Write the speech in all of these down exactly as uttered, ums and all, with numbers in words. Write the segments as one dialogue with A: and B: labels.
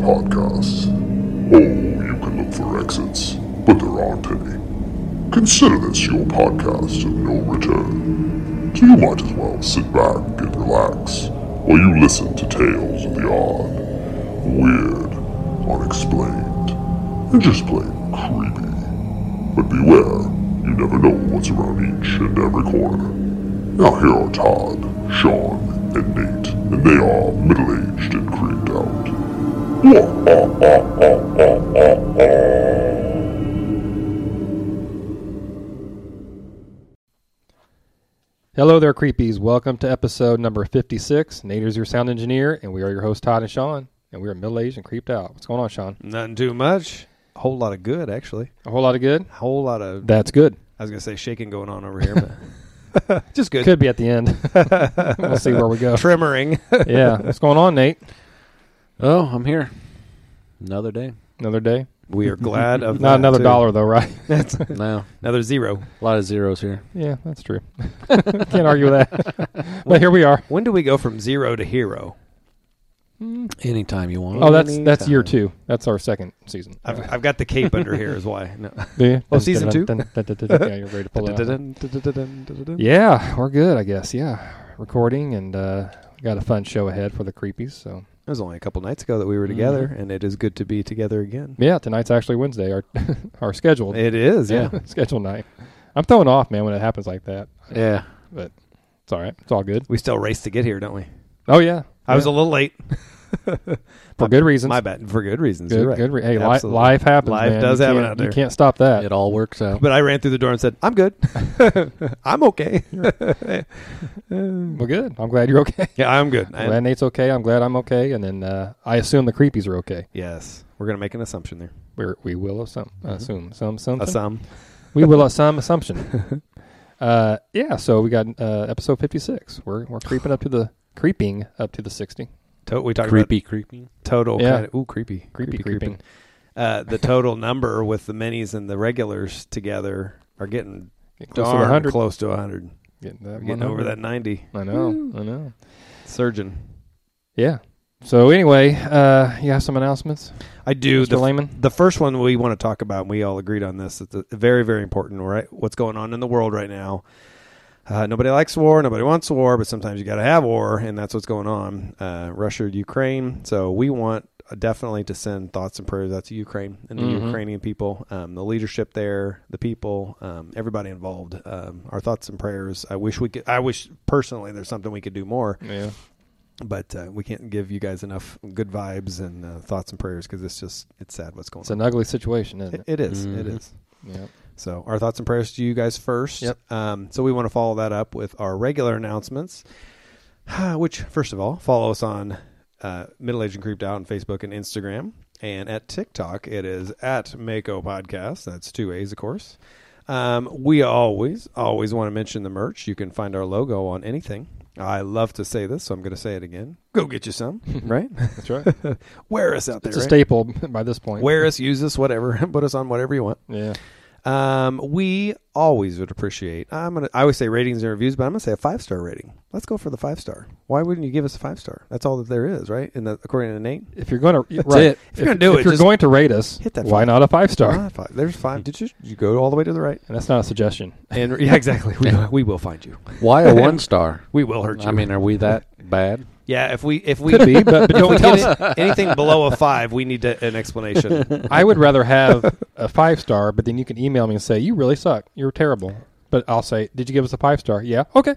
A: podcasts. Oh, you can look for exits, but there aren't any. Consider this your podcast of no return. So you might as well sit back and relax while you listen to tales of the odd, weird, unexplained, and just plain creepy. But beware, you never know what's around each and every corner. Now here are Todd, Sean, and Nate, and they are middle-aged and creeped out.
B: Hello there, creepies. Welcome to episode number fifty-six. Nate is your sound engineer, and we are your hosts, Todd and Sean, and we are middle-aged and creeped out. What's going on, Sean?
C: Nothing too much. A whole lot of good, actually.
B: A whole lot of good?
C: A whole lot of...
B: That's good.
C: I was going to say shaking going on over here, but just good.
B: Could be at the end. We'll see where we go.
C: Trimmering.
B: Yeah. What's going on, Nate?
D: Oh, I'm here. Another day.
B: Another day?
C: We are glad of
B: Not
C: that,
B: another
C: too.
B: dollar, though, right?
D: No.
C: Another zero.
D: A lot of zeros here.
B: Yeah, that's true. Can't argue with that. But here we are.
C: When do we go from zero to hero?
D: Anytime you want.
B: Oh, that's that's
C: Anytime.
B: year two. That's our second season.
C: I've, I've got the cape under here is why. No.
B: Do you?
C: Oh, season two?
B: Yeah, you're ready to pull it out. Yeah, we're good, I guess. Yeah, recording, and uh, we got a fun show ahead for the creepies. So
C: It was only a couple nights ago that we were together, and it is good to be together again.
B: yeah, tonight's actually Wednesday, our our scheduled
C: It is, yeah.
B: scheduled night. I'm throwing off, man, when it happens like that.
D: Yeah.
B: But it's all right. It's all good.
C: We still race to get here, don't we?
B: Oh yeah,
C: I was a little late.
B: for good reasons.
C: My bad. For good reasons.
B: Good,
C: You're right.
B: good. Re- hey, li-
C: Absolutely.
B: life happens.
C: Life
B: man.
C: does
B: You
C: happen
B: can't-
C: out there.
B: You can't stop that.
D: It all works out.
C: But I ran through the door and said, I'm good. I'm okay.
B: Well, good. I'm glad you're okay.
C: Yeah, I'm good.
B: I'm glad Nate's okay. I'm glad I'm okay. And then uh, I assume the creepies are okay.
C: Yes. We're going to make an assumption there.
B: We're, we will assume.
C: Mhm.
B: Assume. Some, some,
C: A sum.
B: We will assume assumption. uh, yeah, so we got uh, episode fifty-six. We're we're creeping up to the creeping up to the sixty.
C: To- we talked
D: Creepy, creepy.
C: about total
B: Yeah.
C: kind of, ooh, creepy.
B: Creepy, creeping.
C: Uh, the total number with the minis and the regulars together are getting
B: Get close to
C: darn
B: one hundred.
C: close to one hundred.
B: Getting,
C: We're
B: that
C: getting over
B: 100.
C: that ninety.
B: I know. I know.
C: Surgeon.
B: Yeah. So anyway, uh, you have some announcements,
C: I do.
B: Mister
C: The,
B: Lehman?
C: the first one we want to talk about, and we all agreed on this, it's a- very, very important, right? What's going on in the world right now. Uh, nobody likes war. Nobody wants war, but sometimes you got to have war, and that's what's going on. Uh, Russia, Ukraine. So we want uh, definitely to send thoughts and prayers out to Ukraine and the
B: Mhm.
C: Ukrainian people, um, the leadership there, the people, um, everybody involved. Um, our thoughts and prayers. I wish we could. I wish personally there's something we could do more,
B: Yeah.
C: but uh, we can't give you guys enough good vibes and uh, thoughts and prayers because it's just it's sad what's going
B: It's
C: on.
B: an ugly situation, isn't
C: It,
B: it?
C: it is. It
D: Mhm.
C: is.
B: Yeah.
C: So our thoughts and prayers to you guys first.
B: Yep.
C: Um, so we want to follow that up with our regular announcements, which, first of all, follow us on uh, Middle Aged and Creeped Out on Facebook and Instagram. And at TikTok, it is at Mako Podcast. That's two A's, of course. Um, we always, always want to mention the merch. You can find our logo on anything. I love to say this, so I'm going to say it again. Go get you some, right?
B: That's right.
C: Wear us out there.
B: It's a
C: right?
B: staple by this point.
C: Wear us, use us, whatever. Put us on whatever you want.
B: Yeah.
C: Um, we always would appreciate. I'm gonna. I always say ratings and reviews, but I'm gonna say a five star rating. Let's go for the five star. Why wouldn't you give us a five star? That's all that there is, right? In the according to Nate,
B: If you're going to
D: That's
B: right,
D: it.
C: If you're gonna do
B: if
C: it,
B: you're
C: just
B: going to rate us,
C: hit that
B: why
C: five.
B: not a five star?
C: Ah, five. There's five. Did you? You go all the way to the right,
B: And that's not a suggestion.
C: and yeah, exactly. We we will find you.
D: Why a one star?
C: We will hurt you.
D: I mean, are we that bad?
C: yeah. If we if we
B: Could be, but, but
C: don't
B: don't tell
C: get
B: us.
C: it, anything below a five, we need to, an explanation.
B: I would rather have a five star, but then you can email me and say, you really suck. You're terrible. But I'll say, did you give us a five star? Yeah. Okay.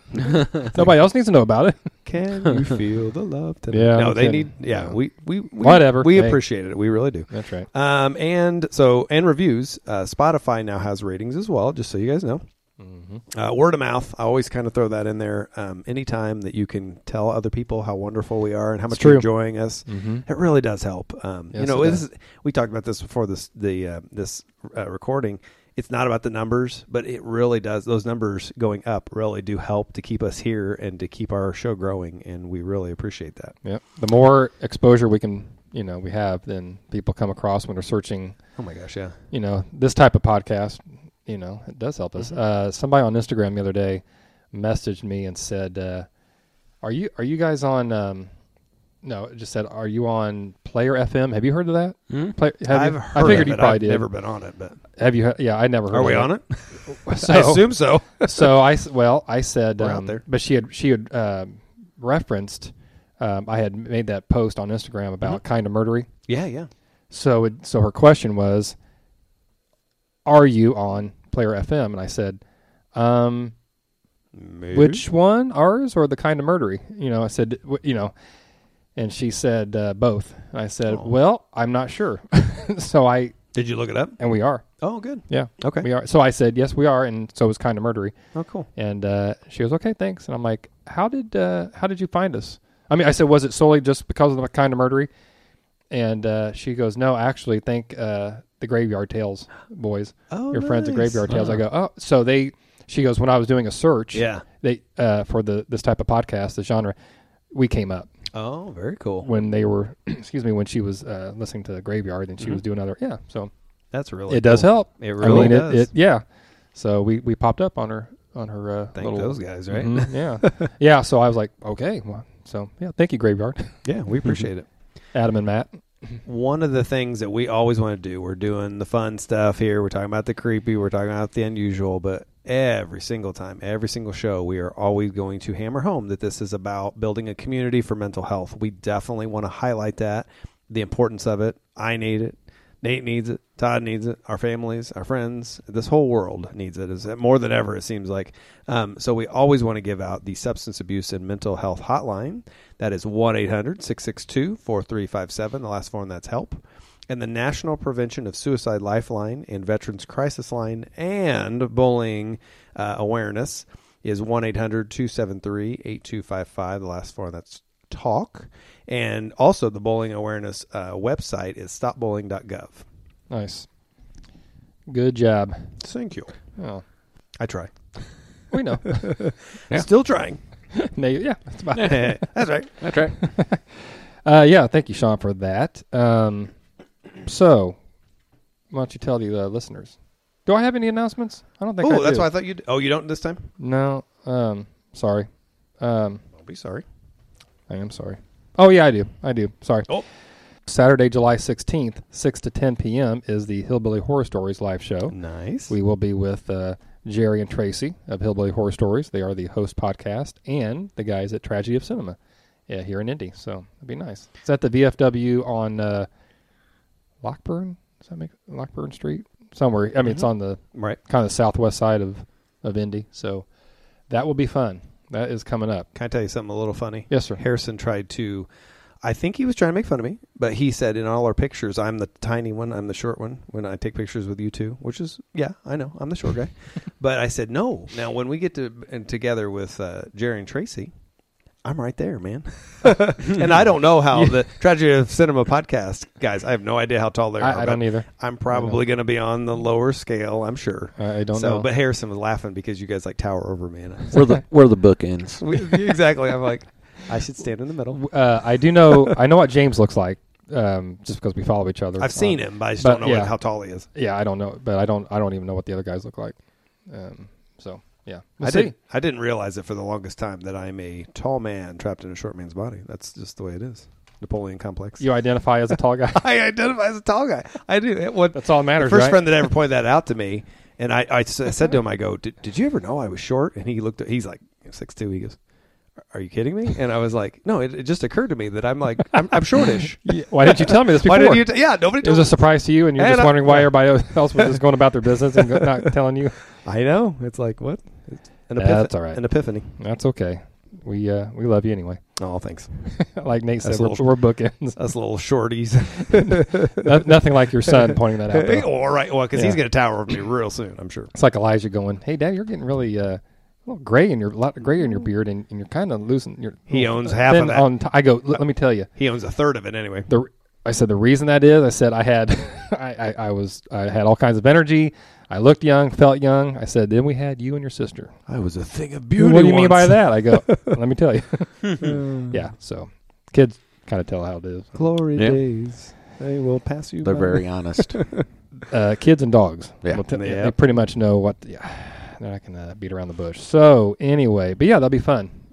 B: Nobody else needs to know about it.
C: Can you feel the love tonight?
B: Yeah,
C: No,
B: I'm
C: they
B: kidding.
C: need. Yeah.
B: No.
C: We we, we
B: Whatever.
C: We
B: Hey.
C: appreciate it. We really do.
B: That's right.
C: Um, and so, and reviews. Uh, Spotify now has ratings as well, just so you guys know.
B: Mm-hmm.
C: Uh, word of mouth. I always kind of throw that in there. Um, anytime that you can tell other people how wonderful we are and how
B: It's
C: much
B: true.
C: you're enjoying us,
B: Mm-hmm.
C: it really does help. Um, you
B: Yes,
C: know,
B: it
C: this is, we talked about this before this the uh, this uh, recording. It's not about the numbers, but it really does. Those numbers going up really do help to keep us here and to keep our show growing, and we really appreciate that.
B: Yep. The more exposure we can, you know, we have, then people come across when they're searching,
C: Oh my gosh, yeah.
B: you know, this type of podcast. You know, it does help us.
C: Mhm.
B: Uh, somebody on Instagram the other day messaged me and said, uh, "Are you are you guys on um, no, it just said, "Are you on Player F M?" Have you heard of that?
D: Hmm?
B: Play, have
C: I've
B: you?
C: heard
B: I figured
C: of
B: you
C: it.
B: probably
C: I've
B: did.
C: never been on it, but
B: Have you? Yeah, I never heard.
C: are
B: of
C: we
B: it.
C: on it?
B: So,
C: I assume so.
B: so I s- well, I said,
C: We're out
B: um,
C: there.
B: but she had she had um referenced. Um, I had made that post on Instagram about
C: Mm-hmm.
B: kind of murdery.
C: Yeah, yeah.
B: So it, so her question was, "Are you on Player F M?" And I said, um,
C: Maybe.
B: "Which one, ours or the kind of murdery?" You know, I said, w- you know, and she said uh, both. And I said,
C: Oh.
B: "Well, I'm not sure." So I
C: Did you look it up?
B: and we are,
C: Oh, good.
B: yeah,
C: Okay.
B: we are. So I said, "Yes, we are," and so is kind of murdery.
C: Oh, cool.
B: And uh, she goes, "Okay, thanks." And I'm like, "How did uh, how did you find us?" I mean, I said, "Was it solely just because of the kind of murdery?" And uh, she goes, "No, actually, thank uh, the Graveyard Tales boys,
C: Oh,
B: your friends at
C: nice.
B: Graveyard Tales." I
D: Oh.
B: go, "Oh, so they?" She goes, "When I was doing a search,
C: Yeah.
B: they uh, for the this type of podcast, the genre, we came up
C: Oh, very cool.
B: when they were, excuse me, when she was uh, listening to the Graveyard and she
C: Mhm.
B: was doing other, yeah. So
C: That's really
B: it does
C: cool.
B: help.
C: It
B: I
C: really
B: mean,
C: does.
B: It, it, yeah. So we we popped up on her on her uh,
C: Thank
B: little,
C: those guys, right?
B: Mhm, yeah, yeah. So I was like, okay, well, so yeah, thank you, Graveyard,
C: Yeah, we appreciate it.
B: Adam and Matt.
C: One of the things that we always want to do, we're doing the fun stuff here. We're talking about the creepy. We're talking about the unusual. But every single time, every single show, we are always going to hammer home that this is about building a community for mental health. We definitely want to highlight that, the importance of it. I need it. Nate needs it. Todd needs it. Our families, our friends, this whole world needs it. Is more than ever, it seems like. Um, so we always want to give out the substance abuse and mental health hotline. That is one eight hundred six six two four three five seven. The last form, that's help. And the National Prevention of Suicide Lifeline and Veterans Crisis Line and Bullying uh, Awareness is one eight hundred two seven three eight two five five. The last form, that's talk. And also the bullying awareness uh, website is stop bullying dot gov.
B: Nice, good job.
C: Thank you.
B: Oh,
C: I try.
B: we know.
D: Yeah.
C: Still trying.
B: Nate, yeah, that's about it.
C: That's right.
D: That's right.
B: Uh, yeah, thank you, Sean, for that. Um, so, why don't you tell the uh, listeners? Do I have any announcements? I don't think. I
C: Oh, that's
B: do.
C: why I thought you. Oh, you don't this time?
B: No. Um, sorry. Um,
C: Don't be sorry.
B: I am sorry. Oh yeah, I do. I do. Sorry.
C: Oh.
B: Saturday, July sixteenth, six to ten p.m. is the Hillbilly Horror Stories live show.
C: Nice.
B: We will be with uh, Jerry and Tracy of Hillbilly Horror Stories. They are the host podcast, and the guys at Tragedy of Cinema, yeah, here in Indy. So it'd be nice. It's at the V F W on uh, Lockburn. Does that make Lockburn Street? Somewhere. I mean, it's
C: Mhm.
B: on the
C: right.
B: kind of southwest side of of Indy. So that will be fun. That is coming up.
C: Can I tell you something a little funny?
B: Yes, sir.
C: Harrison tried to. I think he was trying to make fun of me, but he said in all our pictures, I'm the tiny one, I'm the short one when I take pictures with you two, which is, yeah, I know, I'm the short guy. But I said, no, now when we get to and together with uh, Jerry and Tracy, I'm right there, man. And I don't know how the Tragedy of Cinema podcast, guys, I have no idea how tall they are.
B: I, I don't
C: but
B: either.
C: I'm probably going to be on the lower scale, I'm sure.
B: I, I don't
C: so,
B: know.
C: But Harrison was laughing because you guys like tower over me. And I was
D: We're the we're the bookends.
C: like, exactly. I'm like, I should stand in the middle.
B: Uh, I do know. I know what James looks like, um, just because we follow each other.
C: I've seen
B: Um,
C: him, but I just
B: but,
C: don't know
B: yeah.
C: what, how tall he is.
B: Yeah, I don't know, but I don't. I don't even know what the other guys look like. Um, so yeah, we'll
C: I
B: see.
C: did. I didn't realize it for the longest time that I'm a tall man trapped in a short man's body. That's just the way it is. Napoleon complex.
B: You identify as a tall guy.
C: I identify as a tall guy. I do. It, what,
B: That's all that matters,
C: the first
B: right?
C: friend that ever pointed that out to me, and I, I s- I said to him, I go, did, did you ever know I was short? And he looked at, he's like six two. He goes, are you kidding me? And I was like, no, it, it just occurred to me that I'm like, I'm, I'm shortish.
B: Yeah, why didn't you tell me this before?
C: Why didn't you? T- yeah, nobody
B: it
C: told
B: was a
C: me.
B: surprise to you, and you're
C: And
B: just
C: I-
B: wondering why
C: yeah.
B: everybody else was just going about their business and go, not telling you.
C: I know. It's like, what? It's an,
B: Yeah,
C: epiph-
B: that's all right.
C: an epiphany.
B: That's okay. We uh, we love you anyway.
C: Oh, thanks.
B: Like Nate said,
C: That's a
B: we're,
C: little-
B: we're bookends.
C: Us little shorties.
B: No- Nothing like your son pointing that out. though.
C: All right. Well, because he's
B: Yeah.
C: going to tower over me real soon, I'm sure.
B: It's like Elijah going, "Hey, Dad, you're getting really uh, a little gray in your lot gray in your beard, and, and you're kind of losing your."
C: He
B: little
C: owns half
B: thin
C: of that.
B: On t- I go, "Let let me tell you,
C: He owns a third of it anyway.
B: the I said the reason that is, I said I had, I, I, I was, I had all kinds of energy. I looked young, felt young. I said, then we had you and your sister.
C: I was a thing of
B: What
C: beauty.
B: do you mean by
C: once.
B: that? I go, let me tell you. Yeah. So kids kind of tell how it is.
C: Glory
D: Yeah.
C: days. They will pass you
D: They're
C: by.
D: very honest.
B: Uh, kids and dogs.
D: Yeah.
B: Will tell-
C: Yeah.
B: They pretty much know what. Yeah, they're not gonna beat around the bush. So anyway, but yeah, that'll be fun.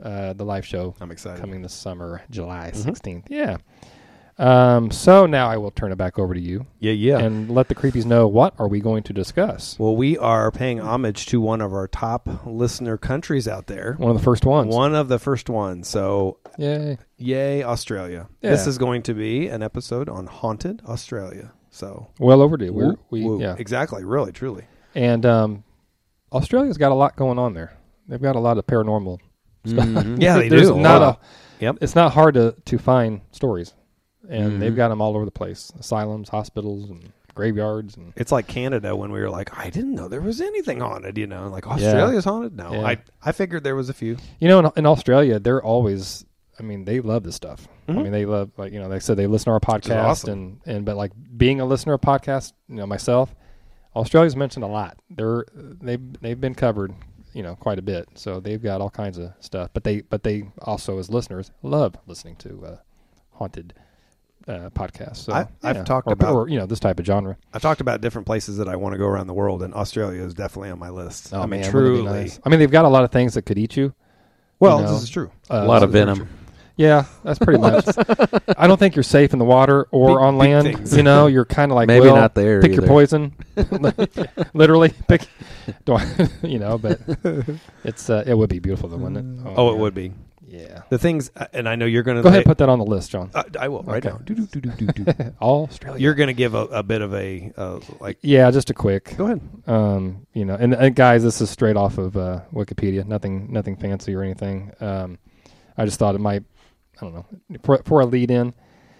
B: uh, the live show
C: I'm excited.
B: coming this summer, July
C: Mhm.
B: sixteenth. Yeah. Um, so now I will turn it back over to you
C: Yeah, yeah.
B: and let the creepies know what are we going to discuss.
C: Well, we are paying homage to one of our top listener countries out there.
B: One of the first ones.
C: One of the first ones. So,
B: Yay.
C: yay, Australia.
B: Yeah.
C: This is going to be an episode on haunted Australia. So,
B: Well overdue. We're,
C: woo,
B: we
C: woo.
B: yeah.
C: Exactly. Really, truly.
B: And um, Australia's got a lot going on there. They've got a lot of paranormal stuff.
D: Mhm.
C: Yeah, they
B: There's
C: do.
B: Not
C: Wow.
B: a,
C: Yep.
B: It's not hard to, to find stories. And
D: Mhm.
B: they've got them all over the place. Asylums, hospitals, and graveyards. And
C: It's like Canada when we were like, I didn't know there was anything haunted, you know, like Australia's haunted. No,
B: Yeah.
C: I I figured there was a few.
B: You know, in, in Australia, they're always, I mean, they love this stuff. I
C: Mhm.
B: mean, they love, like, you know, they said they listen to our
C: is
B: podcast.
C: awesome.
B: and, and, but like being a listener of podcasts, you know, myself, Australia's mentioned a lot. They're, they've, they've been covered, you know, quite a bit. So they've got all kinds of stuff. But they, but they also, as listeners, love listening to uh, haunted uh, podcasts. So
C: I- I've
B: yeah.
C: talked
B: or,
C: about-
B: or, you know, this type of genre.
C: I talked about different places that I want to go around the world, and Australia is definitely on my list.
B: Oh,
C: I mean,
B: man,
C: truly.
B: wouldn't it be nice? I mean, they've got a lot of things that could eat you.
C: Well,
B: you know.
C: this is true.
B: Uh,
D: A lot of
C: this is very
D: venom.
B: Yeah, that's pretty much. I don't think you're safe in the water or
C: Big-
B: on
C: big
B: land.
C: things.
B: You know, you're kind of like,
D: Maybe
B: well,
D: not there
B: pick your
D: either.
B: poison. Literally, pick. Do I, you know, but it's uh, it would be beautiful, though, wouldn't it?
C: Oh, it
B: man.
C: would be.
B: Yeah.
C: The things, uh, and I know you're going to
B: Go ahead, and put that on the list, John.
C: Uh, I will right
B: Okay.
C: now. Do-do-do-do-do-do.
B: Australia.
C: You're going to give a, a bit of a uh, like.
B: Yeah, just a quick.
C: Go ahead.
B: Um, you know, and, and guys, this is straight off of uh, Wikipedia. Nothing, nothing fancy or anything. Um, I just thought it might. I don't know, for, for a lead in.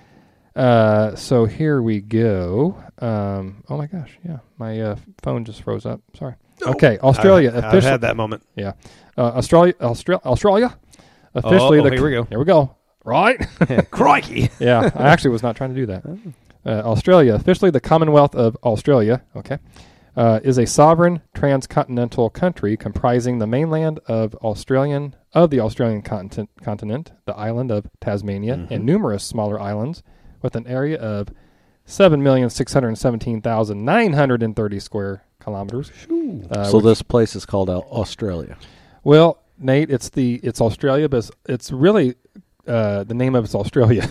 B: Uh, so here we go. Um, oh my gosh, yeah, my uh, phone just froze up. Sorry. Okay, Australia
C: I've, I've
B: officially.
C: had that moment.
B: Yeah, uh, Australia, Australia, Australia. Officially,
C: Oh,
B: the,
C: here we go.
B: Here we go. Right.
C: Crikey.
B: Yeah, I actually was not trying to do that. Uh, Australia, officially the Commonwealth of Australia, okay, uh, is a sovereign transcontinental country comprising the mainland of Australian of the Australian continent, continent, the island of Tasmania,
C: Mhm.
B: and numerous smaller islands, with an area of seven million six hundred seventeen thousand nine hundred thirty square kilometers. Uh,
D: so
B: which-
D: this place is called Au- Australia.
B: well, Nate, it's the it's Australia, but it's, it's really. Uh, the name of it's Australia.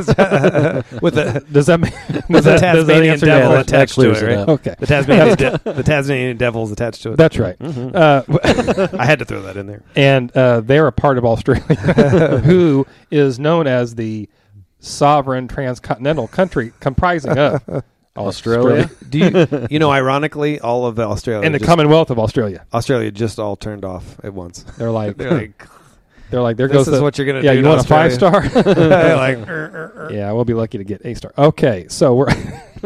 C: With the
B: Does that mean
C: with
B: does
C: the
B: that- does that
C: Tasmanian
B: answer your
C: devil
B: question?
C: attached to
D: clears
C: it,
D: it
C: right?
D: up.
B: Okay,
C: The Tasmanian de- the Tasmanian devil's attached to it.
B: that's right.
C: Mhm.
B: Uh,
C: I had to throw that in there.
B: and uh, they're a part of Australia, who is known as the sovereign transcontinental country comprising of
D: Australia?
C: Do you you know? Ironically, all of Australia
B: and the
C: just,
B: Commonwealth of Australia.
C: Australia just all turned off at once.
B: They're like,
C: They're like,
B: they're like, there
C: this
B: goes
C: is
B: the,
C: what you're gonna
B: yeah.
C: do.
B: You
C: to
B: want a five
C: Australia.
B: star?
C: like, "Er, er, er."
B: Yeah, we'll be lucky to get a star. Okay, so we're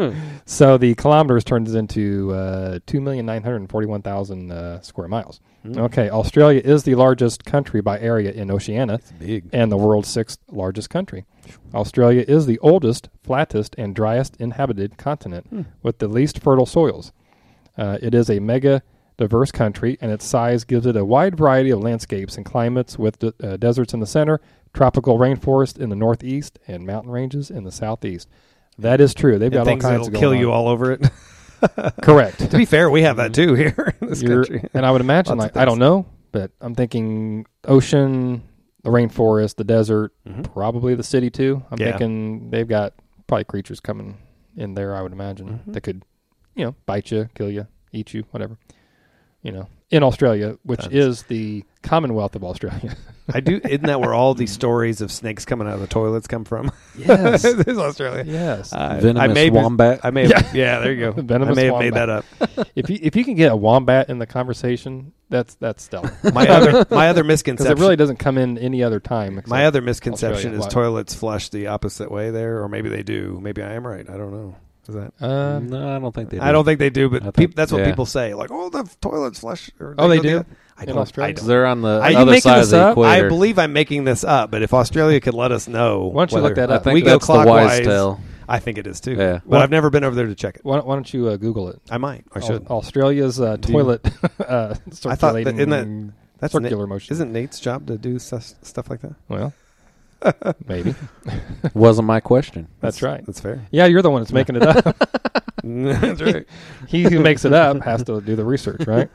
B: so the kilometers turns into uh, two million nine hundred forty-one thousand uh, square miles.
C: Mm.
B: Okay, Australia is the largest country by area in Oceania
C: It's big.
B: and the world's sixth largest country. Australia is the oldest, flattest, and driest inhabited continent
C: Hmm.
B: with the least fertile soils. Uh, it is a mega diverse country, and its size gives it a wide variety of landscapes and climates, with de- uh, deserts in the center, tropical rainforest in the northeast, and mountain ranges in the southeast. That is true. They've
C: And
B: got all
C: things
B: kinds
C: that'll
B: of going
C: kill
B: on.
C: you all over it.
B: Correct.
C: To be fair, we have that too here in this
B: You're-
C: country.
B: and I would imagine,
C: Lots of
B: like, I don't
C: things.
B: know, but I'm thinking ocean, the rainforest, the desert,
C: Mhm.
B: probably the city too. I'm
C: Yeah.
B: thinking they've got probably creatures coming in there, I would imagine,
C: Mhm.
B: that could, you know, bite you, kill you, eat you, whatever. You know, in Australia, which
C: Tons.
B: is the Commonwealth of Australia.
C: I do. Isn't that where all these stories of snakes coming out of the toilets come from?
B: Yes.
C: This is Australia.
B: Yes.
C: Uh,
D: Venomous
C: I may
D: wombat.
C: I may have, yeah. there you go.
B: Venomous
C: I may have
B: wombat.
C: made that up.
B: if you if you can get a wombat in the conversation, that's that's stellar.
C: My other my other
B: Because
C: misconception.
B: it really doesn't come in any other time.
C: my
B: except-
C: other misconception
B: Australia.
C: is
B: Why?
C: toilets flush the opposite way there, or maybe they do. Maybe I am right. I don't know. Is that?
B: Uh,
D: no, I don't think they do.
C: I don't think they do, but
D: I think-
C: peop that's what
D: yeah.
C: people say. Like, oh, the toilets flush. Or
B: Oh, they
C: go
B: do?
C: the- I
B: In
C: don't.
B: Australia?
C: I
D: 'Cause
C: don't.
D: they're on the
C: Are you
D: other
B: making
D: side
B: this
D: of the
B: up?
D: equator.
C: I believe I'm making this up, but if Australia could let us know,
B: Why don't you look
C: whether-
B: that
D: I
B: up?
D: think
C: we go
D: that's the wise
C: clockwise.
D: tale.
C: I think it is too.
D: Yeah.
C: But
B: Well-
C: I've never been over there to check it.
B: why, don't- why don't you uh, Google it?
C: I might. I
B: Au-
C: should.
B: Australia's uh,
C: Do you-
B: toilet uh,
C: I thought that-
B: circulating
C: isn't that- That's
B: circular
C: Na-
B: motion.
C: Isn't Nate's job to do stuff, stuff like that?
B: Well, maybe.
D: Wasn't my question.
B: That's right.
C: That's fair.
B: Yeah, you're the one that's making it up.
C: That's right.
B: He who makes it up has to do the research, right?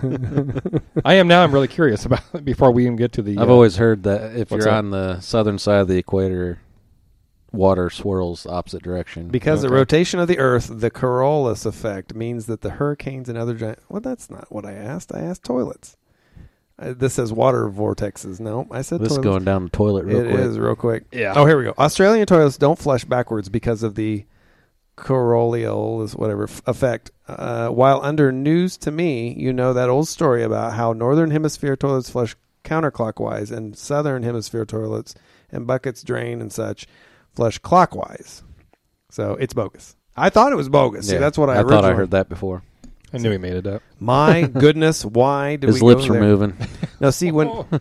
B: I am now. I'm really curious about it before we even get to the.
D: I've
B: uh,
D: always heard that if
B: what's
D: you're
B: that?
D: on the southern side of the equator, water swirls the opposite direction.
C: Because the
B: Okay.
C: rotation of the Earth, the Coriolis effect, means that the hurricanes and other giant... Well, that's not what I asked. I asked toilets. Uh, this says water vortexes. No, I said
D: this is
C: toilets.
D: going down the toilet real
C: It
D: quick.
C: is real quick.
B: Yeah.
C: Oh, here we go. Australian toilets don't flush backwards because of the Coriolis, whatever, f- effect. Uh, while under news to me, you know that old story about how northern hemisphere toilets flush counterclockwise and southern hemisphere toilets and buckets drain and such flush clockwise. So it's bogus. I thought it was bogus. See,
D: Yeah,
C: that's what I,
D: I
C: originally...
D: thought I heard that before.
B: I knew he made it up.
C: My goodness, why did
D: His
C: we
D: lips
C: go
D: were
C: there?
D: moving.
C: Now, see, when
B: Oh.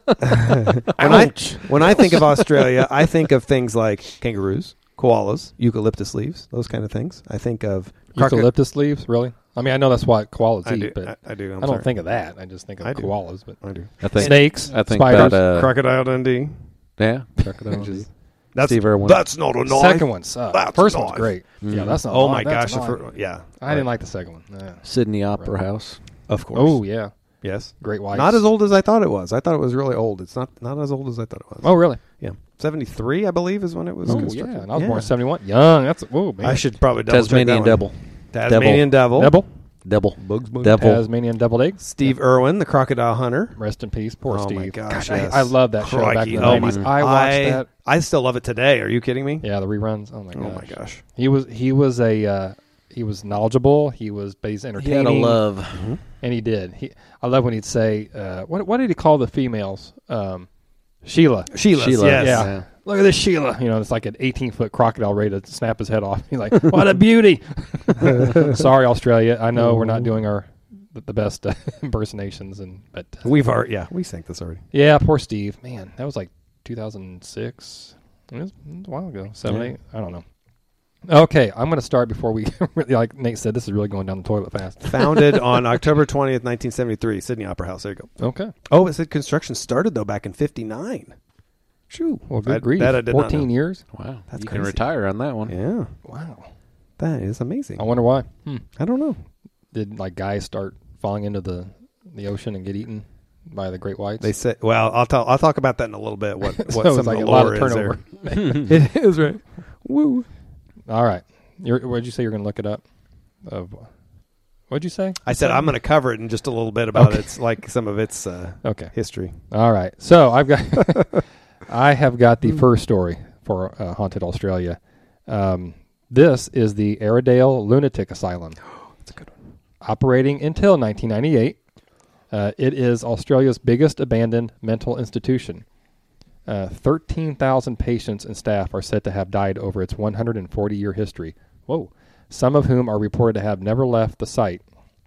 C: when I when I think of Australia, I think of things like kangaroos, koalas, eucalyptus leaves, those kind of things. I think of croco-
B: Eucalyptus leaves, really? I mean, I know that's what koalas
C: I
B: eat,
C: do.
B: but
C: I, I do. I'm
B: I don't
C: sorry.
B: think of that. I just think of
C: I do.
B: koalas. But
C: I do.
D: I think
B: snakes,
D: I think
B: spiders.
D: that uh,
C: Crocodile Dundee.
D: yeah.
B: crocodile.
D: Just
C: That's
D: Steve Irwin.
C: that's not a knife.
B: Second one sucked.
C: That's
B: First
C: a
B: one's
C: knife.
B: great.
D: Mm.
B: Yeah, that's not.
C: Oh
B: a
C: my
B: knife, that's
C: gosh!
B: a
C: the
B: knife.
C: fir- yeah,
B: I didn't like the second one. Yeah.
D: Sydney Opera
B: Right.
D: House.
C: Of course.
B: Oh yeah,
C: yes.
B: Great Whites.
C: Not as old as I thought it was. I thought it was really old. It's not not as old as I thought it was.
B: Oh really?
C: yeah, seventy-three, I believe, is when it was
B: Oh
C: constructed.
B: yeah, and I was
C: Yeah.
B: born in seventy-one. Young. That's whoa man.
C: I should probably double check that
D: Tasmanian
C: one.
D: Devil.
C: Tasmanian Devil.
B: Devil.
D: Devil.
C: Bugs Bunny.
D: Devil.
B: Tasmanian deviled eggs.
C: Steve Irwin, the crocodile hunter.
B: Rest in peace, poor
C: Oh,
B: Steve.
C: my gosh,
B: I-
C: yes.
B: I, love that show back
C: Crikey.
B: in the
C: Oh,
B: nineties.
C: my-
B: I watched
C: I,
B: that.
C: I still love it today. Are you kidding me?
B: Yeah, the reruns. Oh my gosh.
C: Oh my gosh.
B: He was he was a uh, he was knowledgeable. He was but he's
D: He had
B: entertaining.
D: a love.
B: And he did. He I love when he'd say, uh, what what did he call the females? Um, Sheila.
C: Sheila.
D: Sheila.
C: Yes.
B: Yeah.
D: Yeah.
B: Look at this Sheila. You know, it's like an eighteen foot crocodile ready to snap his head off. He's like, what a beauty. Sorry, Australia. I know we're not doing our the, the best uh, impersonations, and but uh,
C: We've already, yeah, we sang this already.
B: yeah, poor Steve. Man, that was like two thousand six. It was, it was a while ago. Seven,
C: Yeah.
B: eight. I don't know. Okay, I'm going to start before we really, like Nate said, this is really going down the toilet fast.
C: Founded on October twentieth, nineteen seventy-three, Sydney Opera House. There you go.
B: Okay.
C: Oh, it said construction started, though, back in fifty-nine. Shoo.
B: Well, good
C: I-
B: grief.
C: that I did not
B: fourteen
C: know.
B: years?
D: Wow.
C: That's
D: you can
C: crazy.
D: retire on that one.
C: Yeah,
B: Wow.
C: that is amazing.
B: I wonder why. Hmm.
C: I don't know.
B: Did like guys start falling into the, the ocean and get eaten by the great whites?
C: They said, well, I'll tell, I'll talk about that in a little bit. What, what
B: So
C: some
B: it's
C: of
B: like
C: the
B: a lot
C: lore
B: of
C: is there.
B: turnover.
C: It is right. Woo.
B: All right. You're, what did you say you're going to look it up? Of what did you say?
C: I said I'm going to cover it in just a little bit about
B: Okay.
C: its like some of its uh,
B: Okay.
C: history.
B: All right. So I've got, I have got the first story for uh, Haunted Australia. Um, this is the Airedale Lunatic Asylum.
C: That's a good one.
B: Operating until nineteen ninety-eight. Uh, it is Australia's biggest abandoned mental institution. Uh, thirteen thousand patients and staff are said to have died over its one hundred forty year history. Whoa. Some of whom are reported to have never left the site.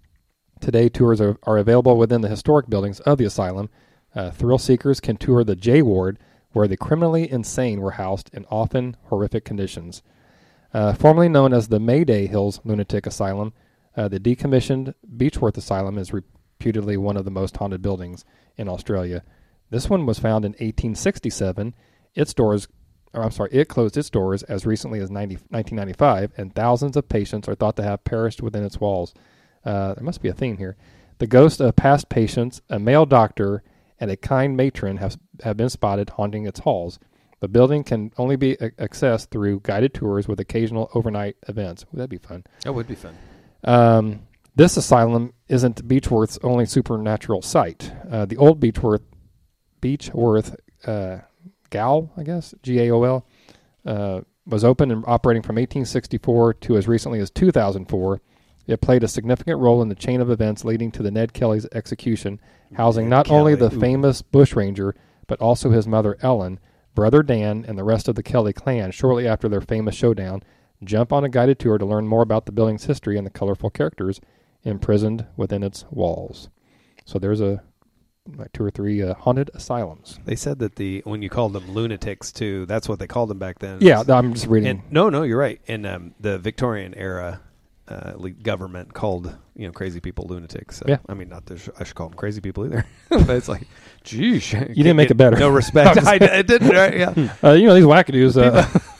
B: Today, tours are, are available within the historic buildings of the asylum. Uh, thrill seekers can tour the J Ward, where the criminally insane were housed in often horrific conditions. Uh, formerly known as the Mayday Hills Lunatic Asylum, uh, the decommissioned Beechworth Asylum is reputedly one of the most haunted buildings in Australia. This one was found in eighteen sixty-seven. Its doors, or I'm sorry, it closed its doors as recently as nineteen ninety-five, and thousands of patients are thought to have perished within its walls. Uh, there must be a theme here. The ghosts of past patients, a male doctor, and a kind matron have have been spotted haunting its halls. The building can only be a- accessed through guided tours with occasional overnight events. Ooh, that'd be fun.
C: That would be fun.
B: Um, this asylum isn't Beechworth's only supernatural site. Uh, the old Beechworth, Beechworth uh, Gaol, I guess, G A O L, uh, was open and operating from eighteen sixty-four to as recently as two thousand four. It played a significant role in the chain of events leading to the Ned Kelly's execution, housing
C: Ned
B: not only
C: Kelly,
B: the
C: ooh.
B: famous bushranger, but also his mother Ellen, brother Dan, and the rest of the Kelly clan shortly after their famous showdown. Jump on a guided tour to learn more about the building's history and the colorful characters imprisoned within its walls. So there's a like two or three uh, haunted asylums.
C: They said that the when you called them lunatics too, that's what they called them back then.
B: Yeah, I'm just reading.
C: And, no, no, you're right. In um, the Victorian era, uh, le- government called you know crazy people lunatics. So,
B: Yeah.
C: I mean, not that sh- I should call them crazy people either, but it's like, geez, you
B: didn't make it better.
C: No respect. I, d- I didn't. Right? Yeah.
B: uh, you know, these wackadoos. Uh,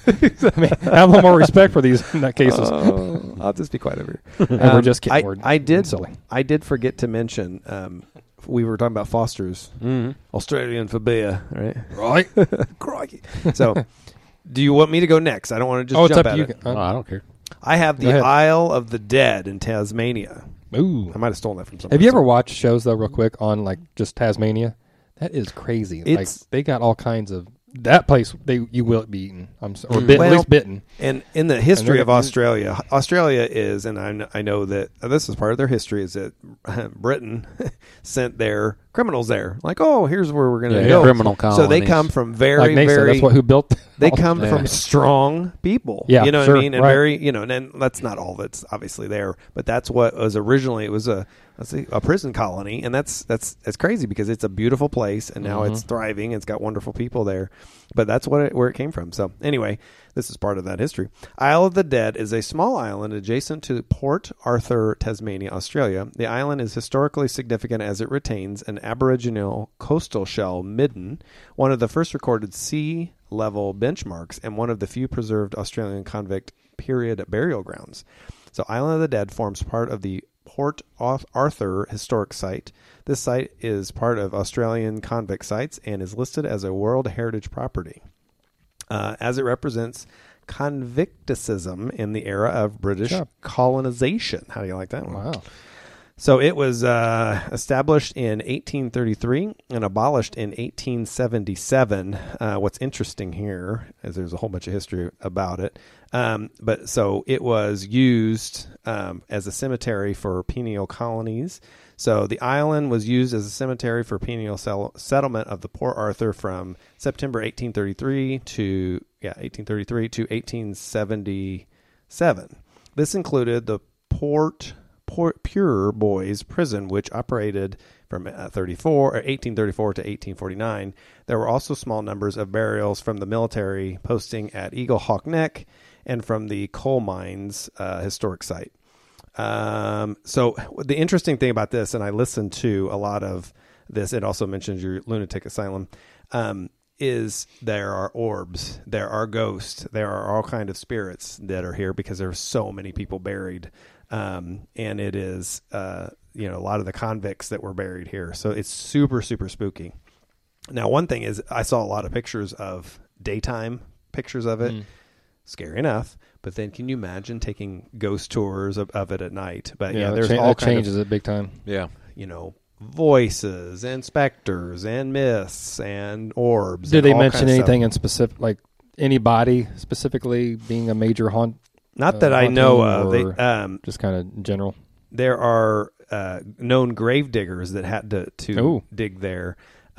B: I mean, have a little more respect for these nutcases.
C: Uh, I'll just be quiet over here.
B: And we're just kidding.
C: I,
B: We're
C: I did.
B: silly.
C: I did forget to mention. Um, we were talking about Foster's
D: Mm-hmm.
C: Australian for beer, right?
B: Right?
C: Crikey. So, do you want me to go next? I don't want to just
B: Oh, it's
C: jump
B: up
C: at
B: to you.
C: it.
D: Oh,
B: Uh,
D: I don't care.
C: I have
B: Go
C: the
B: ahead.
C: Isle of the Dead in Tasmania.
B: Ooh.
C: I might have stolen that from somebody.
B: Have you ever watched shows though, real quick, on like just Tasmania? That is crazy.
C: It's-
B: like they got all kinds of that place. They you will be eaten. I'm so, or
D: Mm.
B: bit,
C: Well,
B: at least bitten.
C: And in the history
B: they're-
C: of Australia, Australia is, and I, kn- I know that uh, this is part of their history, is that Britain sent their criminals there. Like, oh, here's where we're going to
D: Yeah,
C: go.
D: criminal
C: So they
D: colonies.
C: come from very,
B: Like Nate said,
C: very.
B: that's what who built.
C: They
B: all-
C: come
D: Yeah.
C: from strong people.
B: Yeah,
C: you know
B: sure,
C: what I mean? And
B: right.
C: very, you know, and, and that's not all that's obviously there, but that's what was originally. It was a let's see, a prison colony, and that's that's it's crazy because it's a beautiful place, and now it's
B: Mhm.
C: thriving. It's got wonderful people there, but that's what it, where it came from. So anyway, this is part of that history. Isle of the Dead is a small island adjacent to Port Arthur, Tasmania, Australia. The island is historically significant as it retains an Aboriginal coastal shell midden, one of the first recorded sea level benchmarks, and one of the few preserved Australian convict period burial grounds. So Island of the Dead forms part of the Port Arthur Historic Site. This site is part of Australian convict sites and is listed as a World Heritage Property, uh, as it represents convicticism in the era of British
B: Sure.
C: colonization. How do you like that one?
B: Wow.
C: So it was uh, established in eighteen thirty-three and abolished in eighteen seventy-seven. Uh, what's interesting here is there's a whole bunch of history about it. Um, but so it was used um, as a cemetery for penal colonies. So the island was used as a cemetery for penal sell- settlement of the Port Arthur from September eighteen thirty-three to yeah eighteen thirty-three to eighteen seventy-seven. This included the Port Port Pure Boys Prison, which operated from uh, thirty-four or eighteen thirty-four to eighteen forty-nine. There were also small numbers of burials from the military posting at Eagle Hawk Neck and from the coal mines uh, historic site. Um, so the interesting thing about this, and I listened to a lot of this, it also mentions your lunatic asylum, um, is there are orbs, there are ghosts, there are all kind of spirits that are here because there are so many people buried. Um, and it is, uh, you know, a lot of the convicts that were buried here. So it's super, super spooky. Now, one thing is I saw a lot of pictures of daytime pictures of it.
B: Mm.
C: Scary enough. But then can you imagine taking ghost tours of, of it at night? But yeah,
B: Yeah,
C: there's
B: that, cha-
C: all
B: that
C: kind
B: changes
C: of,
B: it big time.
D: Yeah.
C: you know, voices and specters and myths and orbs.
B: Did
C: and
B: they
C: all
B: mention
C: kinds of
B: anything
C: stuff.
B: in specific, like anybody specifically being a major haunt?
C: Not
B: uh,
C: that I know
B: haunting
C: of. They,
B: or
C: um,
B: Just kind of general.
C: there are uh, known grave diggers that had to, to
B: Ooh.
C: dig there.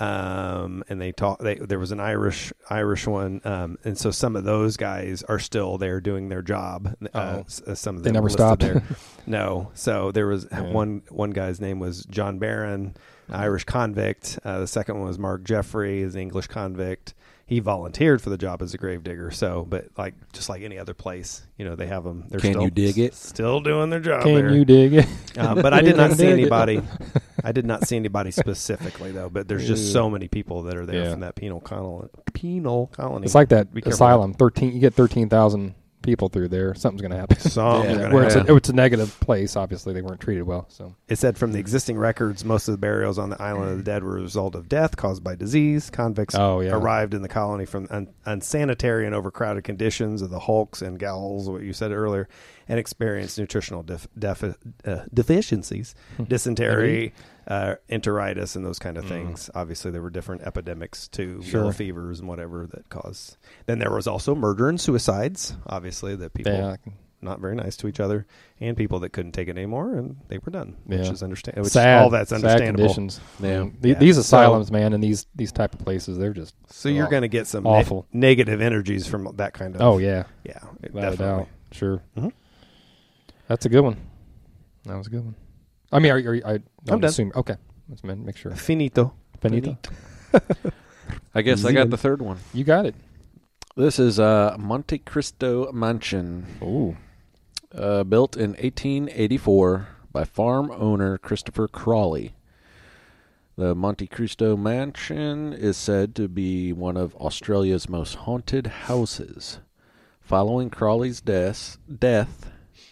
C: Um, and they talk, they, there was an Irish, Irish one. Um, and so some of those guys are still there doing their job. Uh,
B: Oh.
C: s- uh, some of
B: They
C: them
B: never
C: listed
B: stopped.
C: there. No. So there was
B: Yeah.
C: one, one guy's name was John Barron, Irish convict. Uh, the second one was Mark Jeffrey, is an English convict. He volunteered for the job as a grave digger. So, but like, just like any other place, you know, they have them. They're
D: Can
C: still,
D: you dig it?
C: Still doing their job
B: Can
C: there.
B: you dig it?
C: Uh, but I did not
B: Can
C: see
B: dig it.
C: anybody. I did not see anybody specifically though. But there's just so many people that are there
B: Yeah.
C: from that penal colony. Penal colony.
B: It's like that
C: Be careful.
B: asylum. Thirteen. You get thirteen thousand people through there. Something's going to happen.
C: Something's
D: Yeah.
C: gonna
B: Where it's a,
C: happen.
B: it's a negative place. Obviously, they weren't treated well. So
C: It said from the existing records, most of the burials on the island of the dead were a result of death caused by disease. Convicts
B: Oh, yeah.
C: arrived in the colony from un- unsanitary and overcrowded conditions of the hulks and gals, what you said earlier, and experienced nutritional def- defi- uh, deficiencies, dysentery, uh, enteritis, and those kind of things. Obviously, there were different epidemics too,
B: Sure.
C: yellow fevers and whatever that caused. Then there was also murder and suicides, obviously, that people
B: yeah,
C: not very nice to each other, and people that couldn't take it anymore, and they were done, which
B: Yeah.
C: is understandable.
B: sad.
C: All that's
B: sad
C: understandable.
B: conditions.
D: Yeah.
B: Um, the-
C: Yeah.
B: These
C: So-
B: asylums, man, and these these type of places, they're just
C: So you're
B: Oh,
C: going to get some ne-
B: awful.
C: negative energies from that kind of.
B: oh yeah,
C: yeah,
B: without a
C: definitely.
B: doubt, sure.
C: Mhm.
B: That's a good one. That was a good one. I mean, are, you- are you, I, I'm
C: done.
B: assuming. Okay, let's man- make sure.
C: Finito.
B: Benito,
D: I guess I got the third one.
B: you got it.
D: This is uh, Monte Cristo Mansion,
B: Ooh,
D: uh, built in eighteen eighty-four by farm owner Christopher Crawley. The Monte Cristo Mansion is said to be one of Australia's most haunted houses. Following Crawley's death, death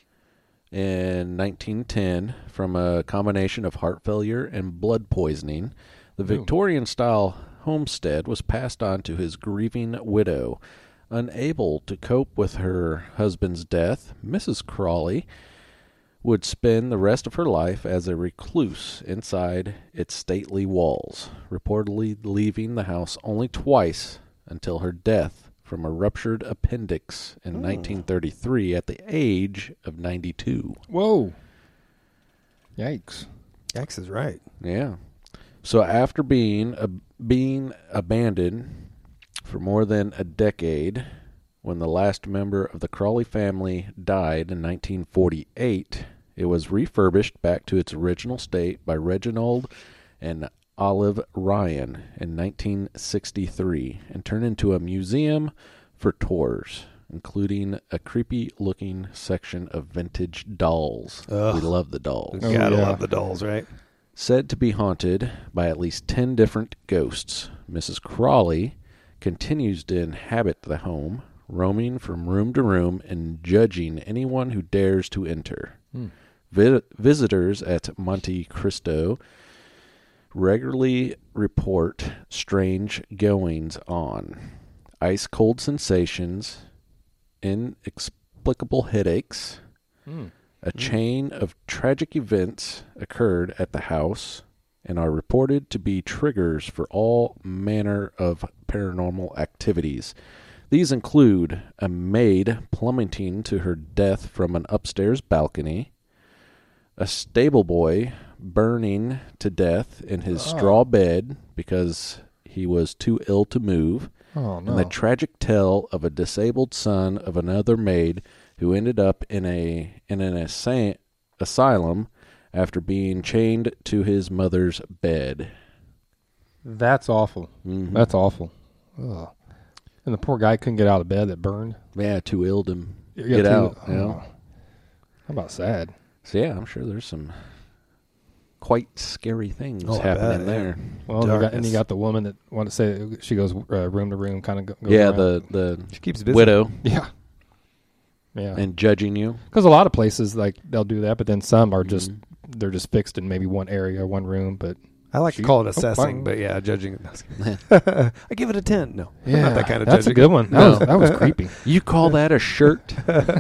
D: in nineteen ten from a combination of heart failure and blood poisoning, the Victorian-style homestead was passed on to his grieving widow. Unable to cope with her husband's death, Missus Crawley would spend the rest of her life as a recluse inside its stately walls, reportedly leaving the house only twice until her death from a ruptured appendix in
C: Oh.
D: nineteen thirty-three at the age of ninety-two.
B: Whoa. Yikes.
C: X is right.
D: Yeah. So after being uh, being abandoned for more than a decade, when the last member of the Crawley family died in nineteen forty-eight, it was refurbished back to its original state by Reginald and Olive Ryan in nineteen sixty-three and turned into a museum for tours, including a creepy-looking section of vintage dolls.
C: Ugh.
D: We love the dolls.
B: Oh,
C: Gotta
B: yeah.
C: love the dolls, right?
D: Said to be haunted by at least ten different ghosts, Missus Crawley continues to inhabit the home, roaming from room to room and judging anyone who dares to enter.
B: Hmm.
D: Vi- visitors at Monte Cristo regularly report strange goings on, ice-cold sensations, inexplicable headaches.
B: Hmm.
D: A chain of tragic events occurred at the house and are reported to be triggers for all manner of paranormal activities. These include a maid plummeting to her death from an upstairs balcony, a stable boy burning to death in his
B: Oh.
D: straw bed because he was too ill to move,
B: Oh, no.
D: and the tragic tale of a disabled son of another maid who ended up in a in an asa- asylum after being chained to his mother's bed.
B: That's awful.
D: Mhm.
B: That's awful. Ugh. And the poor guy couldn't get out of bed that burned.
D: Yeah, too ill to
B: Yeah,
D: get
B: too-
D: out.
B: oh.
D: You know?
B: How about sad?
D: So yeah, I'm sure there's some quite scary things
C: Oh, I
D: happening
C: bet,
D: there.
B: Well, you got, and
C: Darkness.
B: you got the woman that wanted to say she goes uh, room to room, kind of go, goes
D: Yeah,
B: around.
D: the the
C: She keeps busy.
D: widow
B: yeah, yeah.
D: and judging you.
B: Because a lot of places like they'll do that, but then some are just
D: Mhm.
B: they're just fixed in maybe one area, one room. But
C: I like
B: She-
C: to call it
B: oh,
C: assessing,
B: fine.
C: but yeah, judging. I give it a ten. No, I'm not that kind of
B: that's
C: judging.
B: a good one. That
D: No.
B: was that was creepy.
D: You call that a shirt?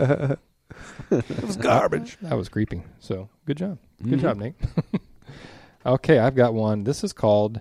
C: It was garbage.
B: That was creepy. So good job, good
D: Mhm.
B: job, Nate. Okay, I've got one. This is called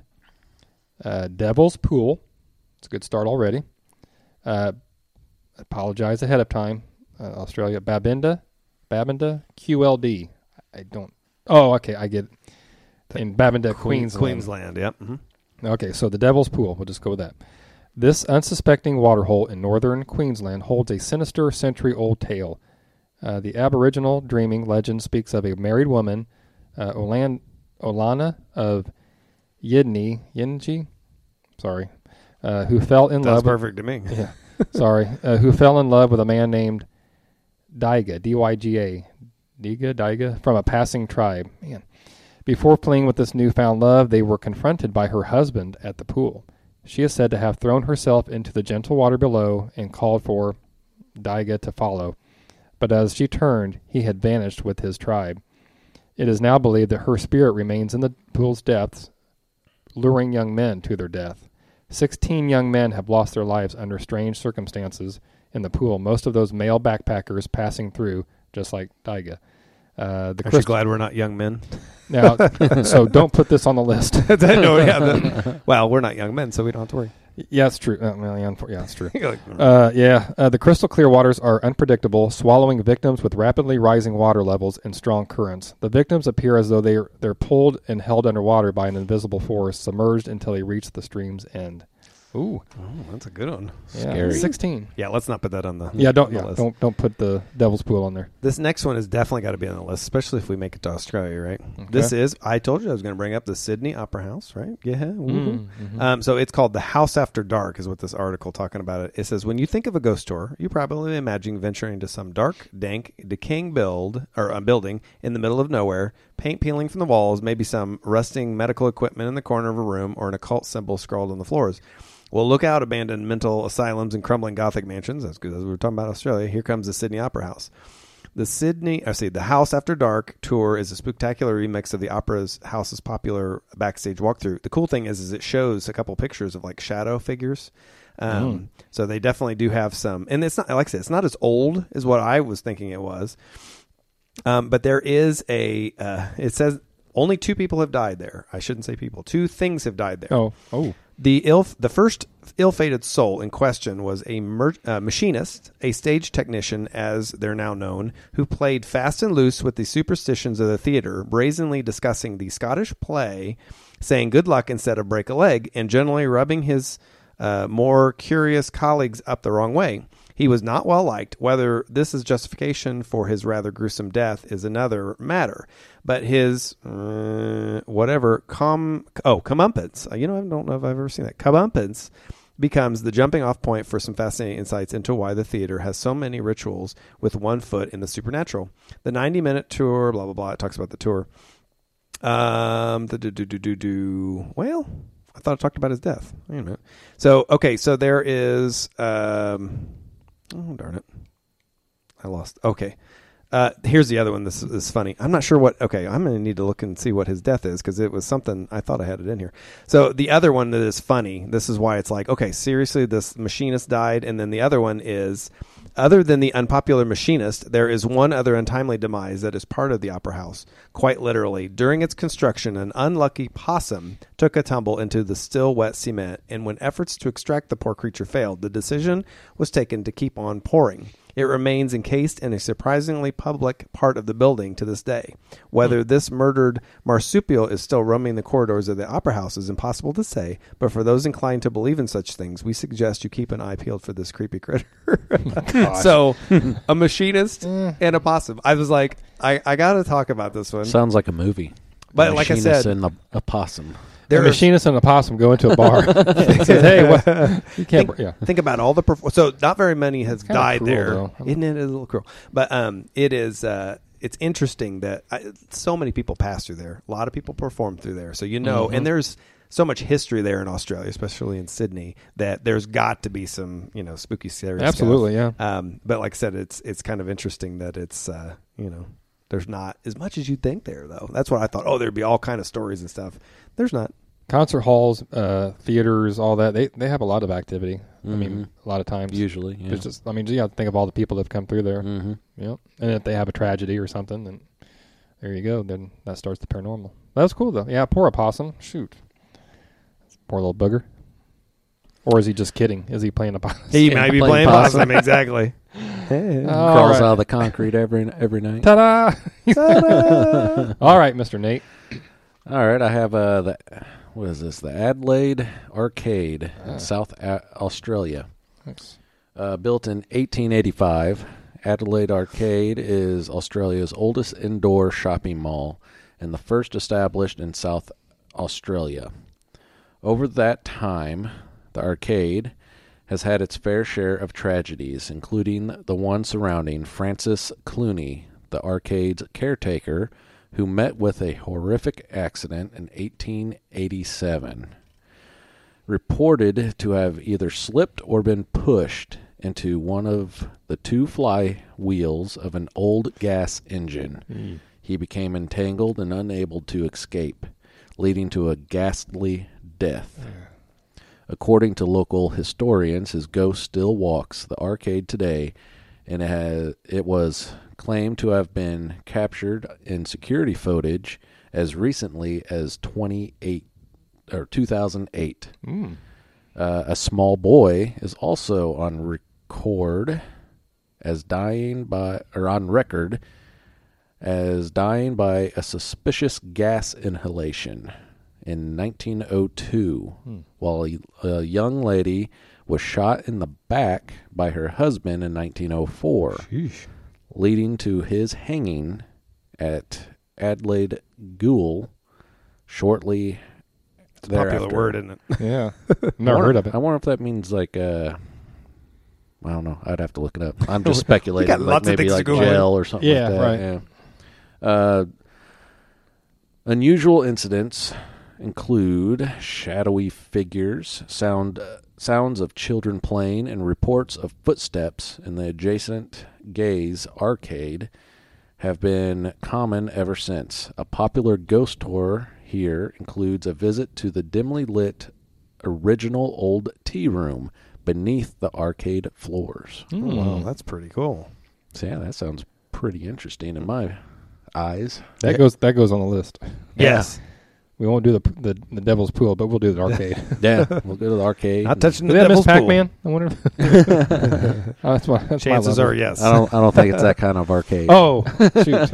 B: uh, Devil's Pool. It's a good start already. Uh, apologize ahead of time. Uh, Australia, Babinda, Babinda, Q L D. I don't. Oh, okay, I get it. In Babinda, Queensland.
C: Queensland. Yep. hmm
B: Okay, so the Devil's Pool. We'll just go with that. This unsuspecting waterhole in northern Queensland holds a sinister century-old tale. Uh, the Aboriginal dreaming legend speaks of a married woman, uh, Olan, Olana of Yidney, Yinji, sorry, uh, who fell in
C: That's
B: love.
C: perfect to me.
B: Yeah, sorry, uh, who fell in love with a man named Daiga, D Y G A, Diga, Daiga, from a passing tribe. Man, before fleeing with this newfound love, they were confronted by her husband at the pool. She is said to have thrown herself into the gentle water below and called for Daiga to follow. But as she turned, he had vanished with his tribe. It is now believed that her spirit remains in the pool's depths, luring young men to their death. Sixteen young men have lost their lives under strange circumstances in the pool, most of those male backpackers passing through, just like Daiga. Uh, the
C: Aren't you
B: crystal-
C: glad we're not young men?
B: now, so don't put this on the list.
C: no, yeah, the- well, we're not young men, so we don't have to worry.
B: Yeah, it's true. Uh, well, yeah, unfor- yeah, it's true.
C: You're like,
B: Uh, yeah, uh, the crystal clear waters are unpredictable, swallowing victims with rapidly rising water levels and strong currents. The victims appear as though they're, they're pulled and held underwater by an invisible force, submerged until they reach the stream's end. Ooh,
C: oh, that's a good one.
B: yeah,
D: Scary.
B: sixteen.
C: Yeah, let's not put that on the
B: Yeah, don't
C: on the
B: yeah,
C: list.
B: don't don't put the Devil's Pool on there.
C: This next one has definitely got to be on the list, especially if we make it to Australia, right? This is, I told you I was going to bring up the Sydney Opera House, right? Yeah. woohoo.
B: Mm-hmm.
C: Um, so it's called The House After Dark is what this article talking about it. It says, when you think of a ghost tour, you probably imagine venturing to some dark, dank, decaying build or uh, building in the middle of nowhere, paint peeling from the walls, maybe some rusting medical equipment in the corner of a room, or an occult symbol scrawled on the floors. Well, look out, abandoned mental asylums and crumbling Gothic mansions. That's good. As we were talking about Australia, here comes the Sydney Opera House. The Sydney, I see, the House After Dark tour is a spectacular remix of the opera's house's popular backstage walkthrough. The cool thing is, is it shows a couple pictures of like shadow figures. Um, mm. So they definitely do have some, and it's not, like I said, it's not as old as what I was thinking it was. Um, but there is a, uh, it says only two people have died there. I shouldn't say people. Two things have died there.
B: Oh, oh.
C: The ill, the first ill-fated soul in question was a mer- uh, machinist, a stage technician, as they're now known, who played fast and loose with the superstitions of the theater, brazenly discussing the Scottish play, saying good luck instead of break a leg, and generally rubbing his uh, more curious colleagues up the wrong way. He was not well liked. Whether this is justification for his rather gruesome death is another matter. But his uh, whatever com oh comeuppance, you know, I don't know if I've ever seen that comeuppance, becomes the jumping off point for some fascinating insights into why the theater has so many rituals with one foot in the supernatural. The ninety minute tour, blah blah blah. It talks about the tour. Um, the do do do do do. Well, I thought it talked about his death. Wait a minute. So okay, so there is um. Oh, darn it. I lost. Okay. Uh, here's the other one. This is funny. I'm not sure what. Okay. I'm going to need to look and see what his death is because it was something. I thought I had it in here. So the other one that is funny, this is why it's like, okay, seriously, this machinist died. And then the other one is, other than the unpopular machinist, there is one other untimely demise that is part of the opera house. Quite literally, during its construction, an unlucky possum took a tumble into the still wet cement, and when efforts to extract the poor creature failed, the decision was taken to keep on pouring. It remains encased in a surprisingly public part of the building to this day. Whether this murdered marsupial is still roaming the corridors of the opera house is impossible to say, but for those inclined to believe in such things, we suggest you keep an eye peeled for this creepy critter. So, a machinist and a possum. I was like, I, I got to talk about this one.
D: Sounds like a movie.
C: But
D: a
C: like I
D: machinist
C: said,
D: and the, a possum.
B: The machinist and a possum go into a bar. Says, hey, what? You can't.
C: Think,
B: yeah.
C: think about all the perf- so not very many has
B: Kinda
C: died
B: cruel,
C: there,
B: though.
C: isn't it? A little cruel, but um, it is. Uh, it's interesting that I, so many people pass through there. A lot of people perform through there, so you know.
B: Mm-hmm.
C: And there's so much history there in Australia, especially in Sydney, that there's got to be some you know spooky scary
B: Absolutely,
C: stuff.
B: yeah.
C: Um, but like I said, it's it's kind of interesting that it's uh, you know. There's not as much as you'd think there, though. That's what I thought. Oh, there'd be all kind of stories and stuff. There's not.
B: Concert halls, uh, theaters, all that, they they have a lot of activity.
D: Mm-hmm.
B: I mean, a lot of times.
D: Usually, yeah.
B: There's just, I mean, you got to think of all the people that have come through there.
D: Mm-hmm.
B: Yep. And if they have a tragedy or something, then there you go. Then that starts the paranormal. That was cool, though. Yeah, poor opossum. Shoot. Poor little booger. Or is he just kidding? Is he playing a possum?
C: He might be
D: playing
C: playing
D: possum.
C: possum, exactly. Hey.
B: All
D: Crawls
B: right.
D: out of the concrete every every night.
B: Ta-da!
C: Ta-da!
B: All right, Mister Nate.
D: All right, I have uh, the what is this? The Adelaide Arcade
B: Ah.
D: in South A- Australia.
B: Nice.
D: Uh, built in eighteen eighty-five, Adelaide Arcade is Australia's oldest indoor shopping mall and the first established in South Australia. Over that time, the arcade has had its fair share of tragedies, including the one surrounding Francis Clooney, the arcade's caretaker, who met with a horrific accident in eighteen eighty-seven. Reported to have either slipped or been pushed into one of the two fly wheels of an old gas engine.
B: Mm.
D: He became entangled and unable to escape, leading to a ghastly death.
B: Yeah.
D: According to local historians, his ghost still walks the arcade today, and it, has, it was claimed to have been captured in security footage as recently as twenty-eight or two thousand eight.
B: Mm.
D: Uh, a small boy is also on record as dying by, or on record as dying by a suspicious gas inhalation in nineteen oh two,
B: Hmm.
D: while a, a young lady was shot in the back by her husband in nineteen oh four,
B: Sheesh.
D: leading to his hanging at Adelaide Gaol shortly
C: It's a popular
D: thereafter.
C: word, isn't it?
B: Yeah.
D: I
B: Never
D: wonder-
B: heard of it.
D: I wonder if that means like uh I don't know. I'd have to look it up. I'm just speculating.
C: got
D: like
C: lots of
D: maybe
C: things to
D: like
C: Google.
D: jail or something
B: Yeah,
D: like that.
B: right.
D: Yeah. Uh, Unusual incidents include shadowy figures, sound uh, sounds of children playing, and reports of footsteps in the adjacent Gaze arcade have been common ever since. A popular ghost tour here includes a visit to the dimly lit original old tea room beneath the arcade floors.
C: Oh, wow, that's pretty cool.
D: So yeah, that sounds pretty interesting in my eyes.
B: That goes that goes on the list.
C: Yes.
B: We won't do the the, the Devil's Pool, but we'll do the arcade.
D: Yeah, we'll go to the arcade.
C: Not touching
B: Did
C: the
B: that Miss
C: Devil's Pool.
B: Pac-Man? I wonder. oh, that's my, that's
C: Chances
B: my
C: are
B: level.
C: yes.
D: I don't. I don't think it's that kind of arcade.
B: Oh, shoot.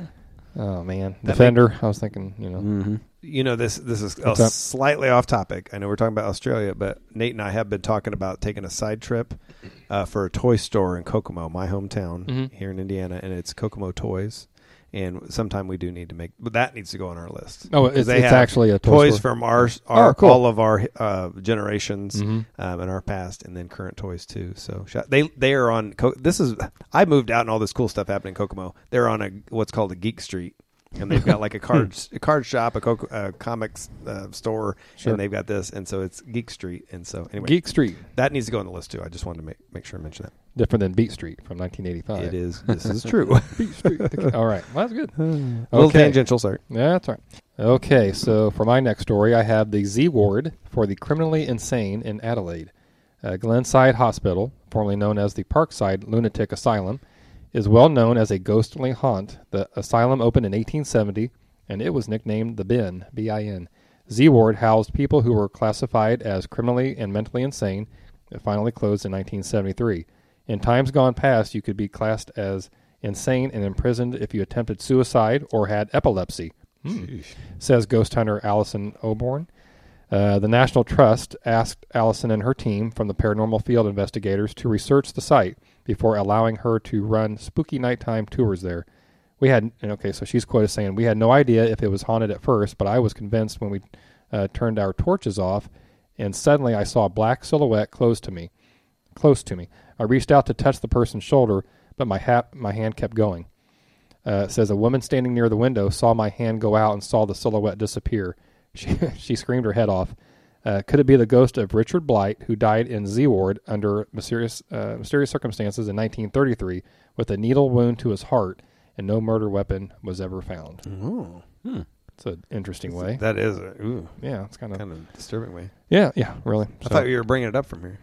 B: Oh, man.
C: That
B: Defender. I was thinking, you know.
D: Mm-hmm.
C: You know, this this is
B: What's
C: a
B: up?
C: slightly off topic. I know we're talking about Australia, but Nate and I have been talking about taking a side trip uh, for a toy store in Kokomo, my hometown
B: Mhm.
C: here in Indiana, and it's Kokomo Toys. And sometime we do need to make, but that needs to go on our list.
B: Oh,
C: 'Cause
B: it's,
C: they
B: it's
C: have
B: actually a toy
C: toys
B: store.
C: from our, our
B: Oh, cool.
C: all of our uh, generations
B: Mhm.
C: um, and our past, and then current toys too. So sh- they they are on. Co- this is I moved out and all this cool stuff happening in Kokomo. They're on a what's called a Geek Street, and they've got like a card a card shop, a co- uh, comics uh, store,
B: Sure.
C: and they've got this, and so it's Geek Street, and so anyway,
B: Geek Street.
C: that needs to go on the list too. I just wanted to make make sure I mention that.
B: Different than Beat Street from nineteen eighty-five.
C: It is. This is true.
B: Beat Street. All right. Well, that's good.
C: A little
B: Okay.
C: tangential, sorry.
B: Yeah, that's all right. Okay, so for my next story, I have the Z Ward for the criminally insane in Adelaide. Uh, Glenside Hospital, formerly known as the Parkside Lunatic Asylum, is well known as a ghostly haunt. The asylum opened in eighteen seventy, and it was nicknamed the Bin, B I N. Z Ward housed people who were classified as criminally and mentally insane. It finally closed in nineteen seventy-three. In times gone past, you could be classed as insane and imprisoned if you attempted suicide or had epilepsy, hmm. says ghost hunter Allison Oborn. Uh, the National Trust asked Allison and her team from the paranormal field investigators to research the site before allowing her to run spooky nighttime tours there. We had, and okay, so she's quoted saying, "We had no idea if it was haunted at first, but I was convinced when we uh, turned our torches off, and suddenly I saw a black silhouette close to me. Close to me. I reached out to touch the person's shoulder, but my hat, my hand kept going." Uh, it says a woman standing near the window saw my hand go out and saw the silhouette disappear. She she screamed her head off. Uh, could it be the ghost of Richard Blight, who died in Z Ward under mysterious uh, mysterious circumstances in nineteen thirty-three with a needle wound to his heart, and no murder weapon was ever found?
C: Oh,
D: Hmm.
B: It's an interesting way.
C: that is a ooh,
B: Yeah, it's kind of
C: kind of disturbing way.
B: yeah, yeah, really.
C: I
B: So-
C: thought you were bringing it up from here.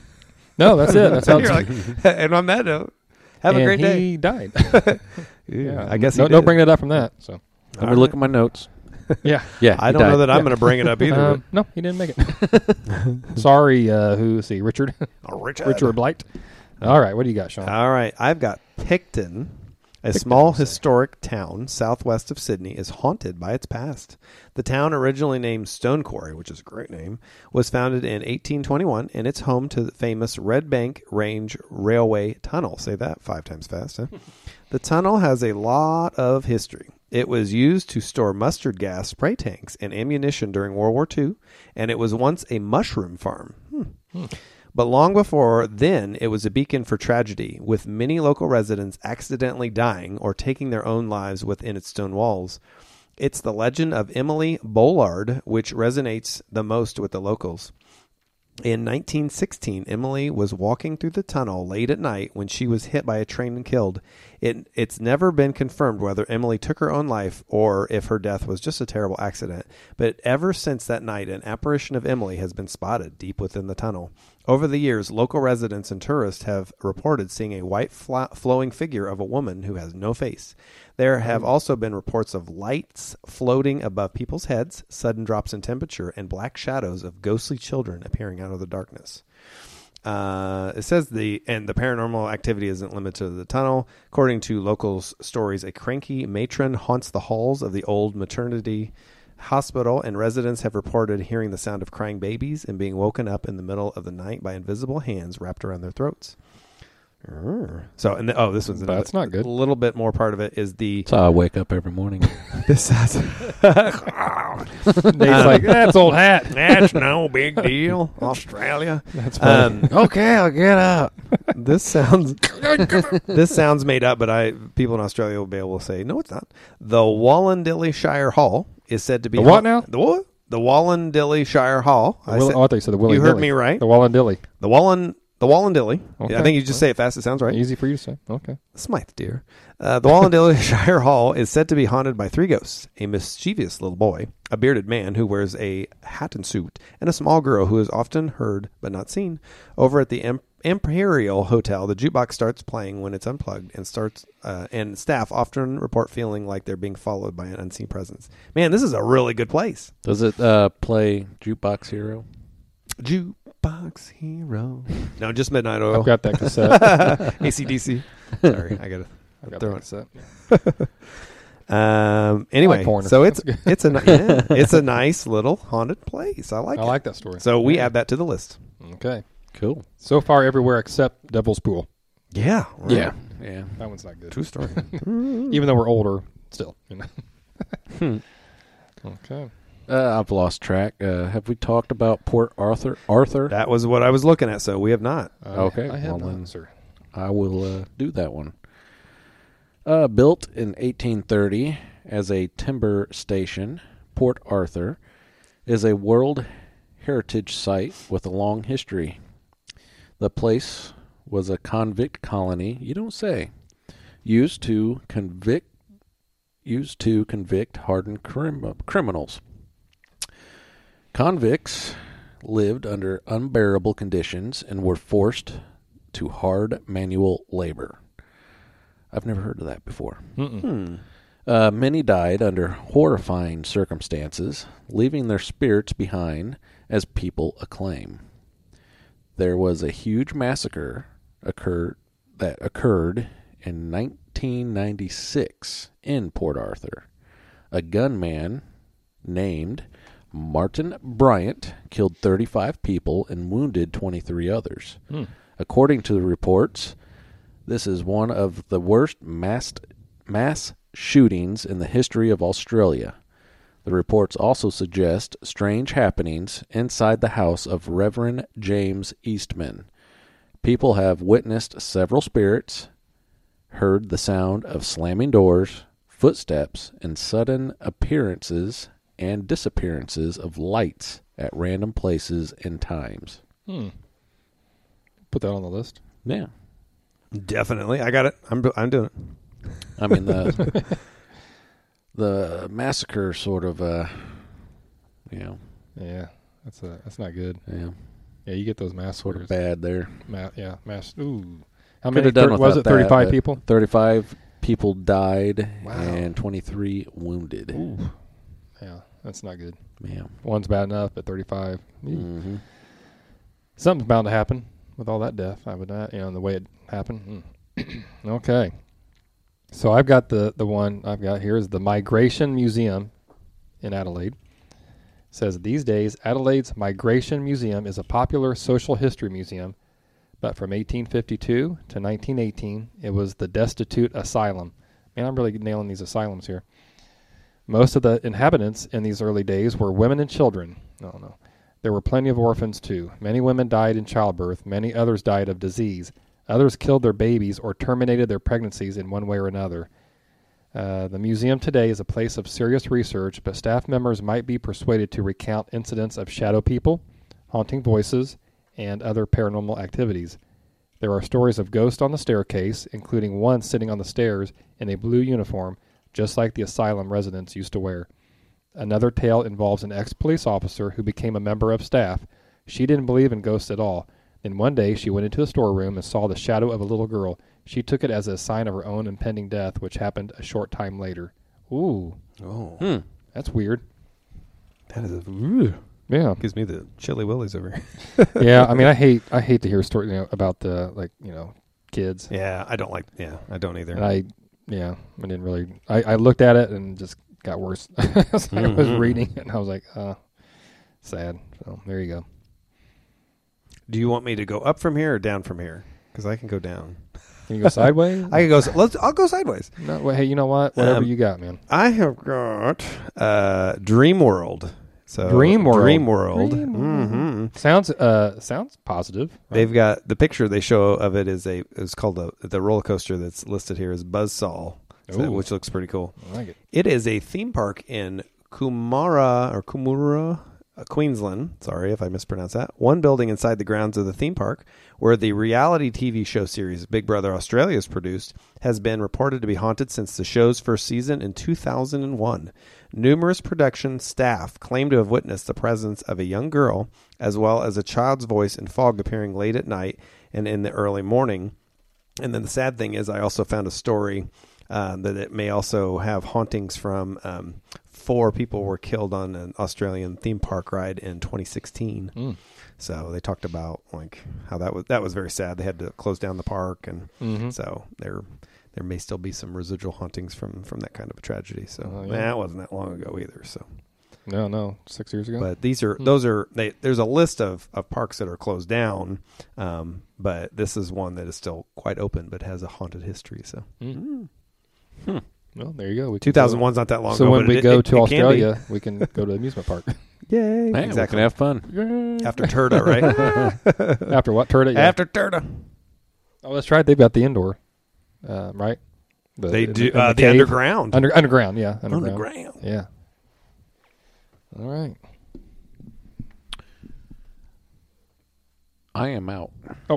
B: no, that's it. That's how
C: You're
B: it's
C: like, and on that note, have
B: and
C: a great day.
B: he died.
C: Yeah, I guess
B: no,
C: he
B: don't
C: did.
B: bring it up from that. So
D: Let me look at my notes.
B: yeah,
D: Yeah,
C: I
D: he
C: don't know
D: died.
C: that I'm
B: Yeah.
C: going to bring it up either.
B: um, no, he didn't make it. Sorry, uh, who? let's See, Richard,
C: but- Richard.
B: Richard Blight. All right, what do you got, Sean?
C: All right, I've got Picton. A small historic town southwest of Sydney is haunted by its past. The town, originally named Stone Quarry, which is a great name, was founded in eighteen twenty-one, and it's home to the famous Red Bank Range Railway Tunnel. Say that five times fast, huh? The tunnel has a lot of history. It was used to store mustard gas spray tanks and ammunition during World War Two, and it was once a mushroom farm. Hmm.
B: Hmm.
C: But long before then, it was a beacon for tragedy, with many local residents accidentally dying or taking their own lives within its stone walls. It's the legend of Emily Bollard which resonates the most with the locals. In nineteen sixteen, Emily was walking through the tunnel late at night when she was hit by a train and killed. It, it's never been confirmed whether Emily took her own life or if her death was just a terrible accident. But ever since that night, an apparition of Emily has been spotted deep within the tunnel. Over the years, local residents and tourists have reported seeing a white fla- flowing figure of a woman who has no face. There have also been reports of lights floating above people's heads, sudden drops in temperature, and black shadows of ghostly children appearing out of the darkness. Uh, it says the and the paranormal activity isn't limited to the tunnel. According to locals' stories, a cranky matron haunts the halls of the old maternity hospital, and residents have reported hearing the sound of crying babies and being woken up in the middle of the night by invisible hands wrapped around their throats. So, and the, oh, this one's another,
B: That's not good.
C: A little bit more part of it is the
D: That's how I wake up every morning.
C: this has
B: Nate's like, that's old hat.
C: that's no big deal. Australia.
B: That's funny.
C: Um,
D: Okay, I'll get out.
C: this sounds This sounds made up, but I people in Australia will be able to say, no, it's not. The Wallandilly Shire Hall is said to be...
B: The what now?
C: The what? The Wallandilly Shire Hall.
B: The
C: I
B: Will,
C: said,
B: oh, I thought you said the Willy
C: you heard
B: Dilly.
C: me right.
B: The Wallandilly.
C: The Wallan... The Wallandilly.
B: Okay.
C: Yeah, I think you just say it fast. It sounds right.
B: Easy for you to say. Okay.
C: Smythe, dear. Uh, the Wallandilly Shire Hall is said to be haunted by three ghosts: a mischievous little boy, a bearded man who wears a hat and suit, and a small girl who is often heard but not seen. Over at the Em- Imperial Hotel, the jukebox starts playing when it's unplugged, and starts uh, and staff often report feeling like they're being followed by an unseen presence. Man, this is a really good place.
D: Does it uh, play Jukebox Hero?
C: Jukebox Hero. No, just Midnight Oil.
B: I've got that cassette.
C: A C D C. Sorry, I got to
B: I've got
C: throw
B: that
C: it.
B: cassette.
C: Um. Anyway,
B: like Corner.
C: so it's
B: That's
C: it's a ni- yeah, it's a nice little haunted place. I like
B: I
C: it.
B: like that story.
C: So we
B: Yeah.
C: add that to the list.
B: Okay.
D: Cool.
B: So far, everywhere except Devil's Pool.
C: Yeah. right.
D: Yeah. Yeah.
B: That one's not good.
C: True story.
B: Even though we're older, still. You know.
C: Hmm.
B: Okay.
D: Uh, I've lost track. Uh, have we talked about Port Arthur? Arthur?
C: That was what I was looking at. So we have not.
B: Uh,
D: Okay,
B: I have
D: well
B: not,
D: then-
B: sir.
D: I will uh, do that one. Uh, built in eighteen thirty as a timber station, Port Arthur is a World Heritage Site with a long history. The place was a convict colony, you don't say, used to convict used to convict hardened crim- criminals. Convicts lived under unbearable conditions and were forced to hard manual labor. I've never heard of that before.
B: Mm-mm.
C: Hmm.
D: Uh, many died under horrifying circumstances, leaving their spirits behind, as people acclaim. There was a huge massacre occurred that occurred in nineteen ninety-six in Port Arthur. A gunman named Martin Bryant killed thirty-five people and wounded twenty-three others.
B: Hmm.
D: According to the reports, this is one of the worst mass, mass shootings in the history of Australia. The reports also suggest strange happenings inside the house of Reverend James Eastman. People have witnessed several spirits, heard the sound of slamming doors, footsteps, and sudden appearances and disappearances of lights at random places and times.
B: Hmm. Put that on the list.
D: Yeah.
C: Definitely. I got it. I'm I'm doing it.
D: I mean, the the massacre sort of, uh, you know,
B: Yeah, that's a that's not good.
D: yeah,
B: Yeah, you get those mass
D: sort of
B: orders.
D: bad there.
B: Ma- yeah, mass. Ooh, how
D: Could
B: many?
D: have done
B: thir- was
D: without
B: it thirty-five
D: that, but
B: people?
D: thirty-five people died
B: Wow.
D: and twenty-three wounded.
B: Ooh, yeah, that's not good.
D: Yeah.
B: One's bad enough, but thirty-five. Eek.
D: Mm-hmm.
B: Something's bound to happen with all that death. I would, uh, you know, the way it happened. Mm. Okay, so I've got the the one I've got here is the Migration Museum in Adelaide. It says these days Adelaide's Migration Museum is a popular social history museum, but from eighteen fifty-two to nineteen eighteen, it was the Destitute Asylum. Man, I'm really nailing these asylums here. Most of the inhabitants in these early days were women and children. No, no. There were plenty of orphans, too. Many women died in childbirth. Many others died of disease. Others killed their babies or terminated their pregnancies in one way or another. Uh, the museum today is a place of serious research, but staff members might be persuaded to recount incidents of shadow people, haunting voices, and other paranormal activities. There are stories of ghosts on the staircase, including one sitting on the stairs in a blue uniform, just like the asylum residents used to wear. Another tale involves an ex-police officer who became a member of staff. She didn't believe in ghosts at all. Then one day she went into a storeroom and saw the shadow of a little girl. She took it as a sign of her own impending death, which happened a short time later. Ooh,
C: Oh,
D: Hmm.
B: that's weird.
C: that is a, ooh,
B: Yeah,
C: gives me the chilly willies over here.
B: yeah. I mean, I hate I hate to hear stories, you know, about the like you know kids.
C: Yeah, I don't like. Yeah, I don't either.
B: And I, yeah, I didn't really. I, I looked at it and just got worse. So I was
C: Mhm.
B: reading it and I was like, uh, sad. So there you go.
C: Do you want me to go up from here or down from here? Because I can go down.
B: Can you go sideways?
C: I can go. Let's. I'll go sideways.
B: No, well, hey, you know what? Whatever
C: Um,
B: you got, man.
C: I have got uh, Dream World. So
B: Dream World.
C: Dream World.
B: Dream World.
C: Mm-hmm.
B: Sounds uh sounds positive. Right?
C: They've got the picture they show of it is a it's called a, the roller coaster that's listed here is Buzzsaw, so,
B: Ooh.
C: which looks pretty cool.
B: I like it.
C: It is a theme park in Kumara or Kumura, uh, Queensland. Sorry if I mispronounced that. One building inside the grounds of the theme park, where the reality T V show series Big Brother Australia is produced, has been reported to be haunted since the show's first season in two thousand one. Numerous production staff claim to have witnessed the presence of a young girl, as well as a child's voice in fog appearing late at night and in the early morning. And then the sad thing is I also found a story uh, that it may also have hauntings from um, four people were killed on an Australian theme park ride in twenty sixteen. Mm. So they talked about like how that was that was very sad. They had to close down the park, and mm-hmm. so there there may still be some residual hauntings from, from that kind of a tragedy. So uh, yeah. that wasn't that long ago either. So
B: no, no, six years ago.
C: But these are mm. those are they, there's a list of, of parks that are closed down, um, but this is one that is still quite open, but has a haunted history. So. Mm. Mm.
B: Hmm. Well, there you go.
C: two thousand one's not that long
B: so
C: ago.
B: So when we
C: it,
B: go
C: it,
B: to
C: it
B: Australia, we can go to the amusement park.
C: Yay.
D: Hey,
C: exactly.
D: We can have fun.
C: Yay. After Turda, right?
B: After what? Turda? Yeah.
C: After Turda.
B: Oh, that's right. They've got the indoor, uh, right? The,
C: they do.
B: The,
C: uh,
B: the,
C: the underground.
B: Under, underground, yeah. Underground.
C: Underground.
B: Yeah. All right.
D: I am out.
B: Oh.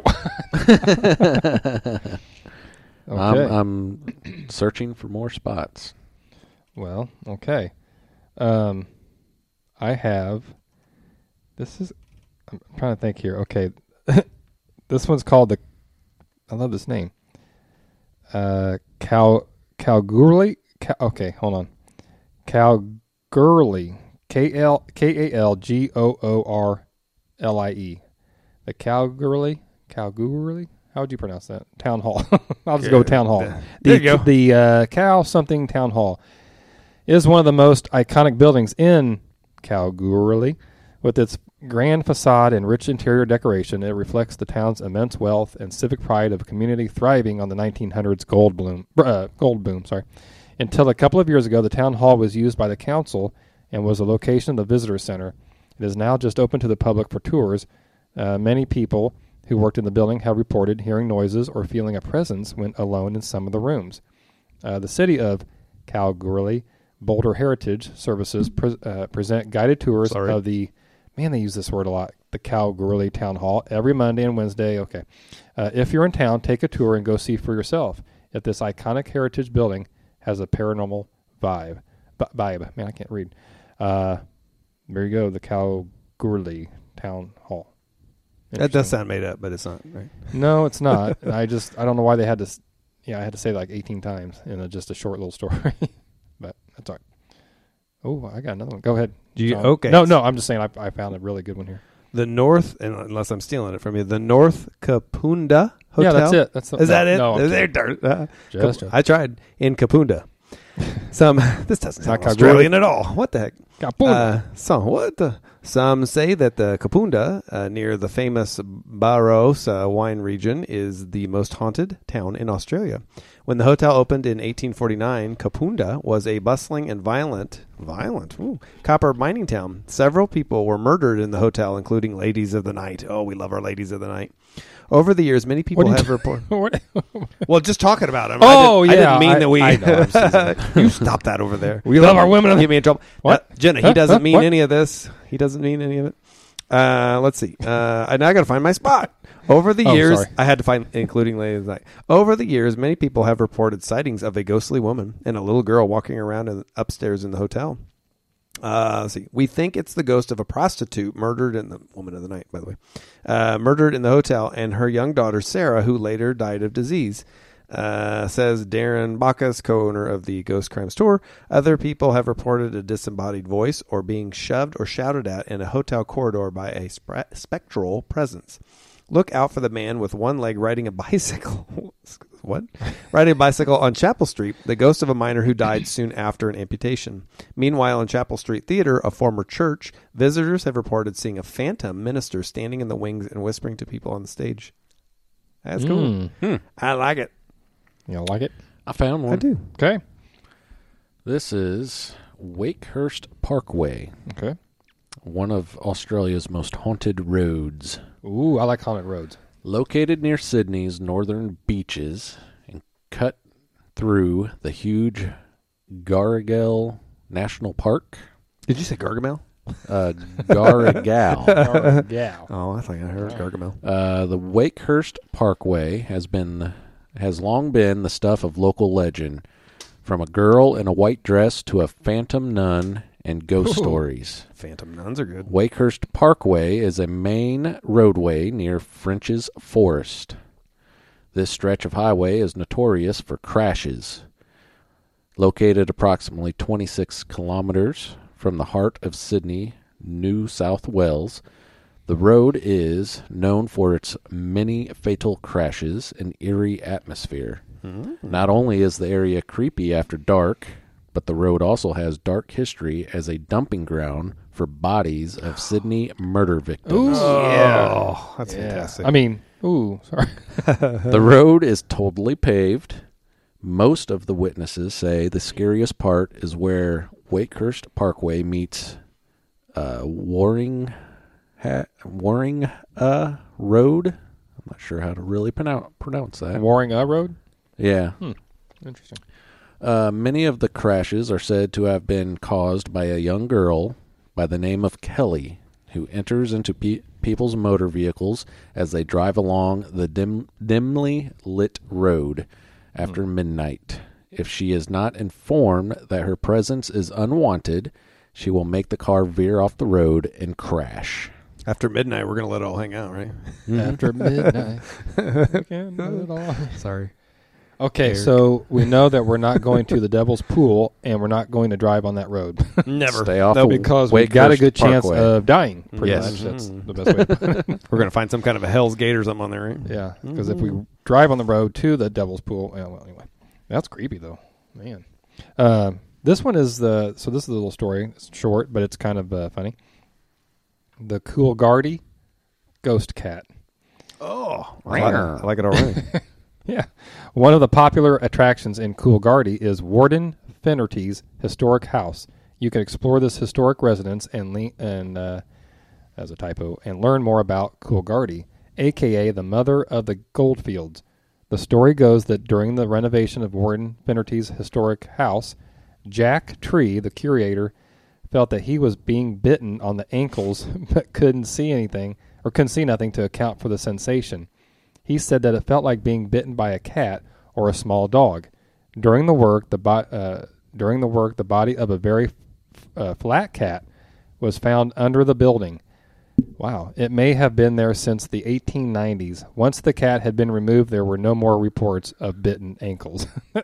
B: Okay.
D: I'm, I'm searching for more spots.
B: Well, okay. Um, I have. This is. I'm trying to think here. Okay, this one's called the. I love this name. Uh, Cal Kalgoorlie. Cal, okay, hold on. Kalgoorlie. K L K A L G O O R L I E. The Kalgoorlie. Kalgoorlie. How would you pronounce that? Town Hall. I'll just yeah, go with Town Hall.
C: There
B: the,
C: you go.
B: The uh, Cal something Town Hall is one of the most iconic buildings in Kalgoorlie. With its grand facade and rich interior decoration, it reflects the town's immense wealth and civic pride of a community thriving on the nineteen hundreds gold boom. Uh, gold boom, sorry. Until a couple of years ago, the town hall was used by the council and was a location of the visitor center. It is now just open to the public for tours. Uh, many people who worked in the building have reported hearing noises or feeling a presence when alone in some of the rooms. Uh, the city of Kalgoorlie Boulder Heritage Services pre- uh, present guided tours
C: Sorry.
B: of the, man, they use this word a lot, the Kalgoorlie Town Hall every Monday and Wednesday. Okay. Uh, if you're in town, take a tour and go see for yourself if this iconic heritage building has a paranormal vibe. B- vibe. Man, I can't read. Uh, there you go, the Kalgoorlie Town Hall.
C: That does sound made up, but it's not, right?
B: No, it's not. I just, I don't know why they had to, yeah, I had to say it like eighteen times in a, just a short little story. But that's all right. Oh, I got another one. Go ahead.
C: Do you,
B: John.
C: okay.
B: No, no, I'm just saying I, I found a really good one here.
C: The North, and unless I'm stealing it from you, the North Kapunda Hotel.
B: Yeah, that's it. That's the,
C: Is that it?
B: No,
C: There, there, uh,
B: Just
C: Kap- I tried in Kapunda. Some this doesn't sound
B: Not
C: Australian at all. What the heck?
B: Kapunda.
C: Uh, some what? The, some say that the Kapunda uh, near the famous Barossa wine region is the most haunted town in Australia. When the hotel opened in eighteen forty-nine, Kapunda was a bustling and violent, violent ooh, copper mining town. Several people were murdered in the hotel, including ladies of the night. Oh, we love our ladies of the night. Over the years, many people have reported. Well, just talking about them.
B: Oh,
C: I didn't,
B: yeah.
C: I didn't mean
B: I,
C: that we.
B: I know,
C: you stop that over there.
B: We love our women.
C: Get me in trouble.
B: What?
C: Uh, Jenna,
B: Huh?
C: he doesn't
B: Huh?
C: mean
B: What?
C: any of this. He doesn't mean any of it. Uh, let's see. Uh, I now got to find my spot. Over the
B: Oh,
C: years,
B: sorry.
C: I had to find, including ladies of the night. Over the years, many people have reported sightings of a ghostly woman and a little girl walking around in, upstairs in the hotel. Uh, let's see. We think it's the ghost of a prostitute murdered in the woman of the night, by the way, uh, murdered in the hotel, and her young daughter Sarah, who later died of disease. Uh, says Darren Bacchus, co-owner of the Ghost Crime Store. Other people have reported a disembodied voice or being shoved or shouted at in a hotel corridor by a spe- spectral presence. Look out for the man with one leg riding a bicycle. What? Riding a bicycle on Chapel Street, the ghost of a miner who died soon after an amputation. Meanwhile, in Chapel Street Theater, a former church, visitors have reported seeing a phantom minister standing in the wings and whispering to people on the stage. That's cool.
B: Mm.
D: Hmm.
C: I like it.
B: You don't like it?
D: I found one.
C: I do.
B: Okay.
D: This is Wakehurst Parkway.
B: Okay.
D: one of Australia's most haunted roads.
B: Ooh, I like haunted roads.
D: Located near Sydney's northern beaches and cut through the huge Garrigal National Park.
C: Did you say Gargamel?
D: Uh, Garrigal.
B: Yeah.
C: Oh, I think I heard Gargamel.
D: Uh, the Wakehurst Parkway has been has long been the stuff of local legend, from a girl in a white dress to a phantom nun and ghost
B: Ooh.
D: stories.
C: Phantom nuns are good.
D: Wakehurst Parkway is a main roadway near French's Forest. This stretch of highway is notorious for crashes. Located approximately twenty-six kilometers from the heart of Sydney, New South Wales, the road is known for its many fatal crashes and eerie atmosphere. Mm-hmm. Not only is the area creepy after dark, but the road also has dark history as a dumping ground for bodies of Sydney murder victims.
B: Ooh, yeah.
C: Oh, that's
B: Yeah.
C: fantastic.
B: I mean, ooh, sorry.
D: The road is totally paved. Most of the witnesses say the scariest part is where Wakehurst Parkway meets uh, Waring ha- Waring uh, Road. I'm not sure how to really pronounce pronounce that.
B: Waring A Road?
D: Yeah.
B: Hmm. Interesting.
D: Uh, many of the crashes are said to have been caused by a young girl by the name of Kelly, who enters into pe- people's motor vehicles as they drive along the dim- dimly lit road after hmm. midnight. If she is not informed that her presence is unwanted, she will make the car veer off the road and crash.
C: After midnight, we're going to let it all hang out, right?
B: After midnight. We can't let it all.
C: Sorry.
B: Okay,
C: Eric.
B: So we know that we're not going to the Devil's Pool, and we're not going to drive on that road.
C: Never.
D: Stay off
B: No,
D: the
B: because we've got a
D: Wakehurst
B: good chance
D: Parkway.
B: of dying, pretty
C: Yes.
B: much. That's
C: Mm.
B: the best way to put it.
C: We're going to find some kind of a Hell's Gate or something on there, right?
B: Yeah, because if we drive on the road to the Devil's Pool, yeah, well, anyway. That's creepy, though. Man. Uh, this one is the, so this is a little story. It's short, but it's kind of uh, funny. The Coolgardie Ghost Cat.
C: Oh, I like, I like it already.
B: Yeah. One of the popular attractions in Coolgardie is Warden Finnerty's historic house. You can explore this historic residence and, le- and uh, as a typo, and learn more about Coolgardie, a k a the mother of the Goldfields. The story goes that during the renovation of Warden Finnerty's historic house, Jack Tree, the curator, felt that he was being bitten on the ankles but couldn't see anything or couldn't see nothing to account for the sensation. He said that it felt like being bitten by a cat or a small dog. During the work, the bo- uh, during the work, the body of a very f- uh, flat cat was found under the building. Wow. It may have been there since the eighteen nineties. Once the cat had been removed, there were no more reports of bitten ankles. uh,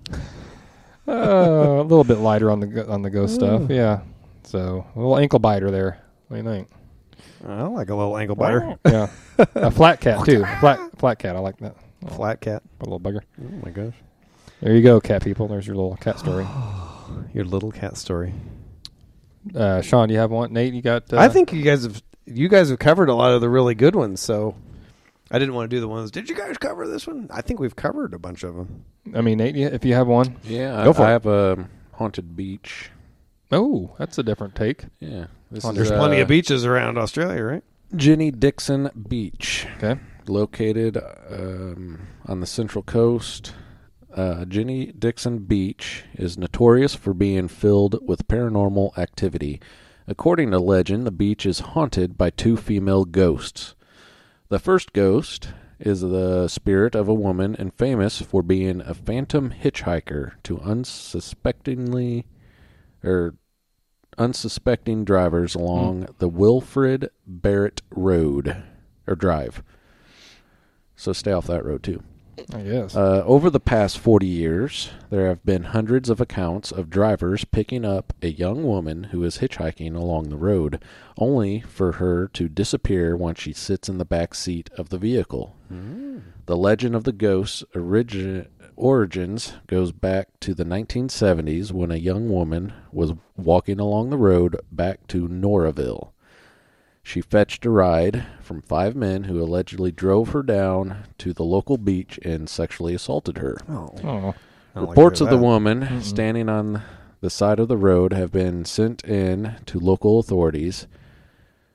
B: a little bit lighter on the go- on the ghost stuff. Yeah. So, a little ankle biter there. What do you think?
C: I like a little ankle biter.
B: Yeah. A flat cat, too. Flat flat cat. I like that. Oh,
C: Flat cat.
B: a little bugger.
C: Oh, my gosh.
B: There you go, cat people. There's your little cat story.
C: Your little cat story.
B: Uh, Sean, do you have one? Nate, you got... Uh,
C: I think you guys have you guys have covered a lot of the really good ones, so I didn't want to do the ones. Did you guys cover this one? I think we've covered a bunch of them.
B: I mean, Nate, you- if you have one.
D: Yeah,
C: Go
D: I,
C: for
D: I
C: it.
D: have a haunted beach.
B: Oh, that's a different take.
D: Yeah, this
C: There's
D: is,
C: plenty
D: uh,
C: of beaches around Australia, right?
D: Jenny Dixon Beach,
B: Okay.
D: located um, on the Central Coast. Uh, Jenny Dixon Beach is notorious for being filled with paranormal activity. According to legend, the beach is haunted by two female ghosts. The first ghost is the spirit of a woman and famous for being a phantom hitchhiker to unsuspectingly or unsuspecting drivers along mm. the Wilfred Barrett Road or Drive. So stay off that road too.
B: I guess.
D: Uh, over the past forty years, there have been hundreds of accounts of drivers picking up a young woman who is hitchhiking along the road, only for her to disappear once she sits in the back seat of the vehicle. Mm. The legend of the ghost's origi- origins goes back to the nineteen seventies when a young woman was walking along the road back to Noraville. She fetched a ride from five men who allegedly drove her down to the local beach and sexually assaulted her.
C: Oh,
B: Oh.
D: Reports of the
C: that.
D: woman
B: Mm-mm.
D: standing on the side of the road have been sent in to local authorities.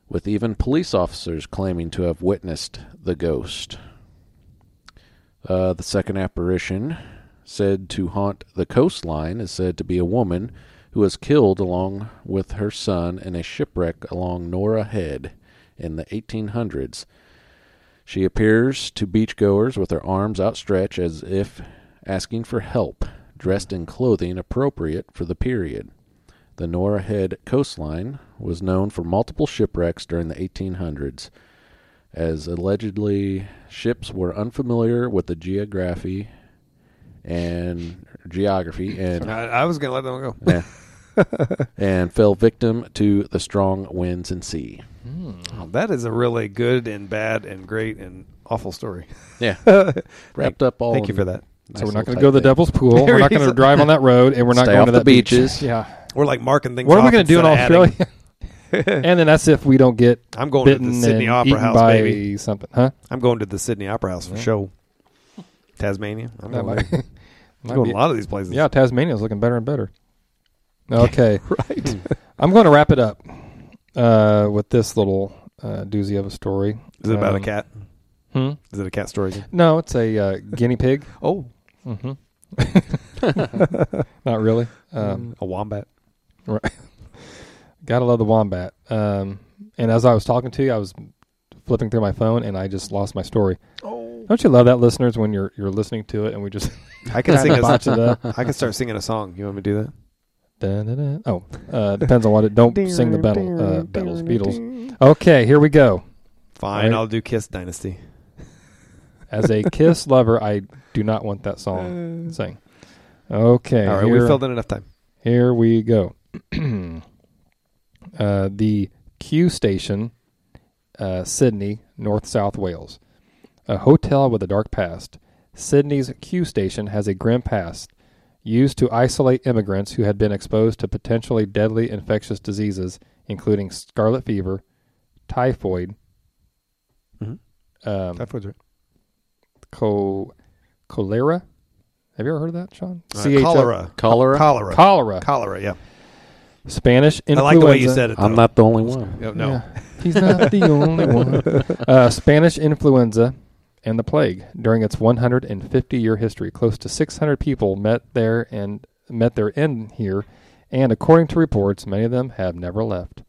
D: with even police officers claiming to have witnessed the ghost. Uh, the second apparition, said to haunt the coastline, is said to be a woman who was killed along with her son in a shipwreck along Nora Head in the eighteen hundreds. She appears to beachgoers with her arms outstretched as if asking for help, dressed in clothing appropriate for the period. The Nora Head coastline was known for multiple shipwrecks during the eighteen hundreds, as allegedly ships were unfamiliar with the geography and geography and
C: I, I was going to let them go.
D: yeah, and fell victim to the strong winds and sea.
C: Oh, that is a really good and bad and great and awful story.
D: Yeah, wrapped up all.
C: Thank you
D: in
C: for that.
D: nice
B: So we're not
D: little
B: going to go to the
D: tight
B: Devil's Pool. We're not going to drive on that road, and we're not
D: Stay
B: going
D: off
B: to
D: the
B: that beach.
D: beaches.
B: Yeah.
C: We're like marking things
B: What are we
C: off
B: going to do in
C: instead of
B: Australia? and then that's if we don't get
C: I'm going to
B: bitten
C: the Sydney
B: and
C: Opera
B: eaten
C: House,
B: by
C: baby.
B: something, huh?
C: I'm going to the Sydney Opera House for
B: Yeah.
C: show. Tasmania. I'm
B: That
C: going,
B: might-
C: I'm
B: might
C: going
B: be-
C: to a lot of these places.
B: Yeah, Tasmania's looking better and better. Okay.
C: Right.
B: I'm going to wrap it up uh, with this little uh, doozy of a story.
C: Is it about
B: Um,
C: a cat?
B: Hmm?
C: Is it a cat story again?
B: No, it's a uh, guinea pig.
C: Oh.
B: Mm-hmm. Not really. Um,
C: a wombat.
B: right. Gotta love the wombat. Um, and as I was talking to you, I was flipping through my phone, and I just lost my story.
C: Oh.
B: Don't you love that, listeners, when you're you're listening to it, and we just
C: I can sing a
B: botch it up?
C: I can start singing a song. You want me to do that?
B: Dun, dun, dun. Oh, uh, depends on what it. Don't sing the Beatles, uh, Beatles, Beatles. Okay, here we go.
C: Fine,
B: Right.
C: I'll do Kiss Dynasty.
B: As a Kiss lover, I do not want that song sang. Okay,
C: All right,
B: here,
C: we filled in enough time.
B: here we go. uh, the Q Station, uh, Sydney, North South Wales. A hotel with a dark past. Sydney's Q Station has a grim past, used to isolate immigrants who had been exposed to potentially deadly infectious diseases, including scarlet fever, typhoid,
C: Mhm.
B: um,
C: Typhoid's right.
B: co- cholera. Have you ever heard of that, Sean?
C: Uh,
B: C H O
C: cholera.
D: Cholera?
C: Cholera.
B: Cholera.
C: Cholera, yeah.
B: Spanish
C: I
B: influenza.
C: like the way you said it, though.
D: I'm not the only one.
C: No, no.
B: Yeah, he's not the only one. Uh, Spanish influenza and the plague. During its one hundred fifty year history, close to six hundred people met there and met their end here, and according to reports, many of them have never left.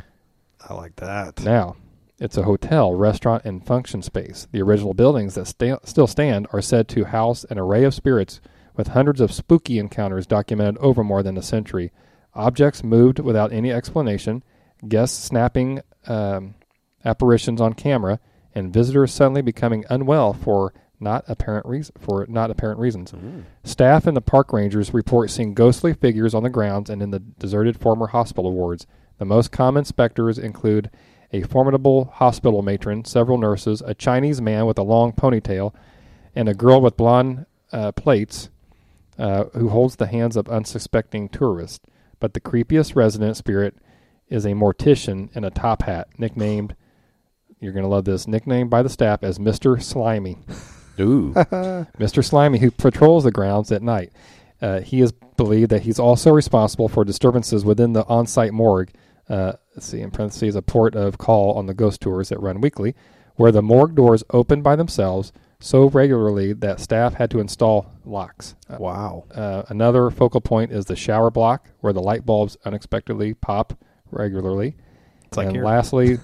C: I like that.
B: Now, it's a hotel, restaurant, and function space. The original buildings that sta- still stand are said to house an array of spirits, with hundreds of spooky encounters documented over more than a century. Objects moved without any explanation, guests snapping um, apparitions on camera, and visitors suddenly becoming unwell for not apparent reason for not apparent reasons.
C: Mm.
B: Staff and the park rangers report seeing ghostly figures on the grounds and in the deserted former hospital wards. The most common specters include a formidable hospital matron, several nurses, a Chinese man with a long ponytail, and a girl with blonde uh, plaits uh, who holds the hands of unsuspecting tourists. But the creepiest resident spirit is a mortician in a top hat, nicknamed, you're going to love this, nicknamed by the staff as Mister Slimy.
D: Ooh.
B: Mister Slimy, who patrols the grounds at night. Uh, he is believed that he's also responsible for disturbances within the on-site morgue. Uh, let's see, in parentheses, a port of call on the ghost tours that run weekly, where the morgue doors open by themselves so regularly that staff had to install locks. Uh,
C: Wow.
B: uh, another focal point is the shower block, where the light bulbs unexpectedly pop regularly.
C: It's like
B: and
C: here.
B: lastly,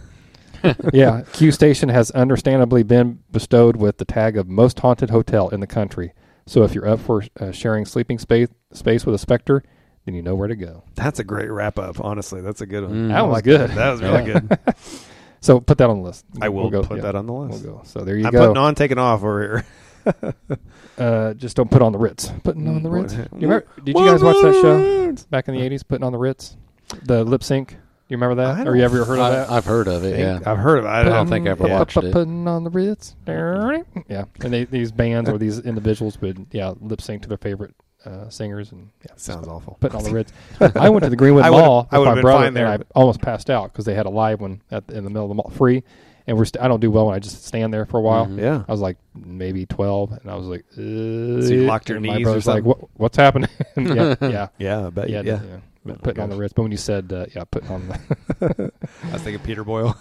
B: yeah, Q Station has understandably been bestowed with the tag of most haunted hotel in the country. So if you're up for uh, sharing sleeping space space with a specter, then you know where to go.
C: That's a great wrap up. Honestly, that's a good one.
D: Mm.
B: That
C: I
B: was
C: like
B: good.
C: That, that was really
B: Yeah.
C: good.
B: So put that on the list.
C: I will
B: We'll go,
C: put
B: yeah,
C: that on the
B: We'll
C: list.
B: go. So there you
C: I'm
B: go.
C: putting on, taking off over here.
B: Uh, just don't put on the Ritz. Putting on the
C: Mm,
B: Ritz.
C: what-
B: You remember, did you guys watch that show back in the eighties? Putting on the Ritz, the lip sync. Do you remember
C: I
B: that?
C: don't
B: Or you ever heard of that?
D: I, I've heard of it, yeah.
C: I've heard of it. I
D: don't
C: don't
D: think I ever
C: yeah.
D: watched it.
B: Putting on the Ritz. Yeah, and they, these bands or these individuals would yeah lip sync to their favorite uh, singers and yeah,
C: Sounds awful.
B: putting on the Ritz. I went to the Greenwood
C: I would've-
B: Mall
C: I
B: with
C: would've
B: my
C: been
B: brother,
C: fine there,
B: and I
C: but-
B: almost passed out because they had a live one at in the middle of the mall, free. And we're st- I don't do well when I just stand there for a while.
D: Mhm.
C: Yeah.
B: I was like maybe twelve, and I was like, uh,
C: So you locked your
B: and my
C: knees or
B: brother's like,
C: something?
B: what, what's happening? yeah, yeah,
C: Yeah, I bet
B: yeah,
C: you. Yeah.
B: yeah. Oh putting on the Ritz. But when you said, uh, yeah, putting on the...
C: I was thinking Peter Boyle.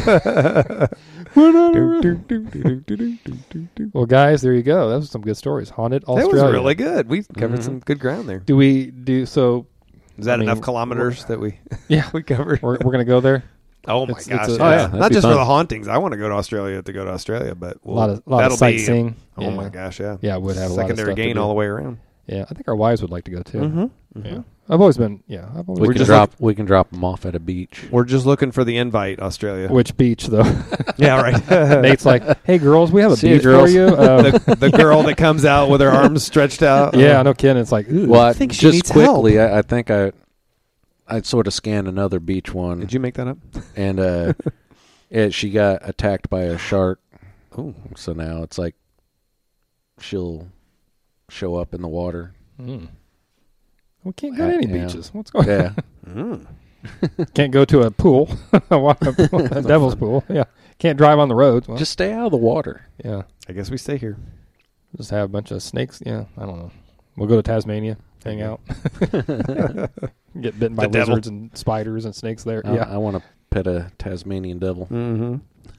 B: Well, guys, there you go. That was some good stories. Haunted Australia.
C: That was really good. We covered
D: Mhm.
C: some good ground there.
B: Do we do so?
C: Is that
B: I mean,
C: enough kilometers that we
B: Yeah,
C: we covered?
B: we're we're gonna go there.
C: Oh my
B: It's-
C: gosh!
B: it's a-
C: yeah.
B: oh, yeah,
D: that'd
C: Not
D: be
C: just
D: fun.
C: for the hauntings. I want to go to Australia to go to Australia, but
B: A
C: we'll,
B: lot of lot
C: that'll
B: of sightseeing.
C: Be, oh
B: yeah.
C: my gosh! Yeah,
B: Yeah, it would have a lot of
C: secondary
B: stuff to
C: gain
B: do.
C: all the way around.
B: Yeah, I think our wives would like to go too.
C: Mm-hmm.
B: Yeah, I've always been. Yeah, I've always
D: We
C: We're
D: can
C: just
D: drop. We can drop them off at a beach.
C: We're just looking for the invite, Australia.
B: Which beach though?
C: yeah, right.
B: Nate's like, hey girls, we have a
D: See you,
B: beach
D: girls.
B: for you. Uh,
C: the, the girl that comes out with her arms stretched out.
B: yeah, no kidding. It's like, ooh.
D: Well, I
C: think she
D: just
C: needs
D: quickly, I, I think I, I sort of scanned another beach one,
C: Did you make that up?
D: and uh, it, she got attacked by a shark.
C: Oh,
D: So now it's like she'll show up in the water.
B: Mm. We can't go
D: Uh,
B: to any
D: yeah.
B: beaches. What's going?
D: Yeah,
C: mm.
B: Can't go to a pool, a devil's pool. Yeah, can't drive on the roads. Well,
D: just stay out of the water.
B: yeah,
C: I guess we stay here.
B: just have a bunch of snakes. Yeah, I don't know. We'll go to Tasmania, hang out, get bitten by
C: The devil.
B: lizards and spiders and snakes there.
D: I,
B: yeah,
D: I want to pet a Tasmanian devil.
C: Mm-hmm.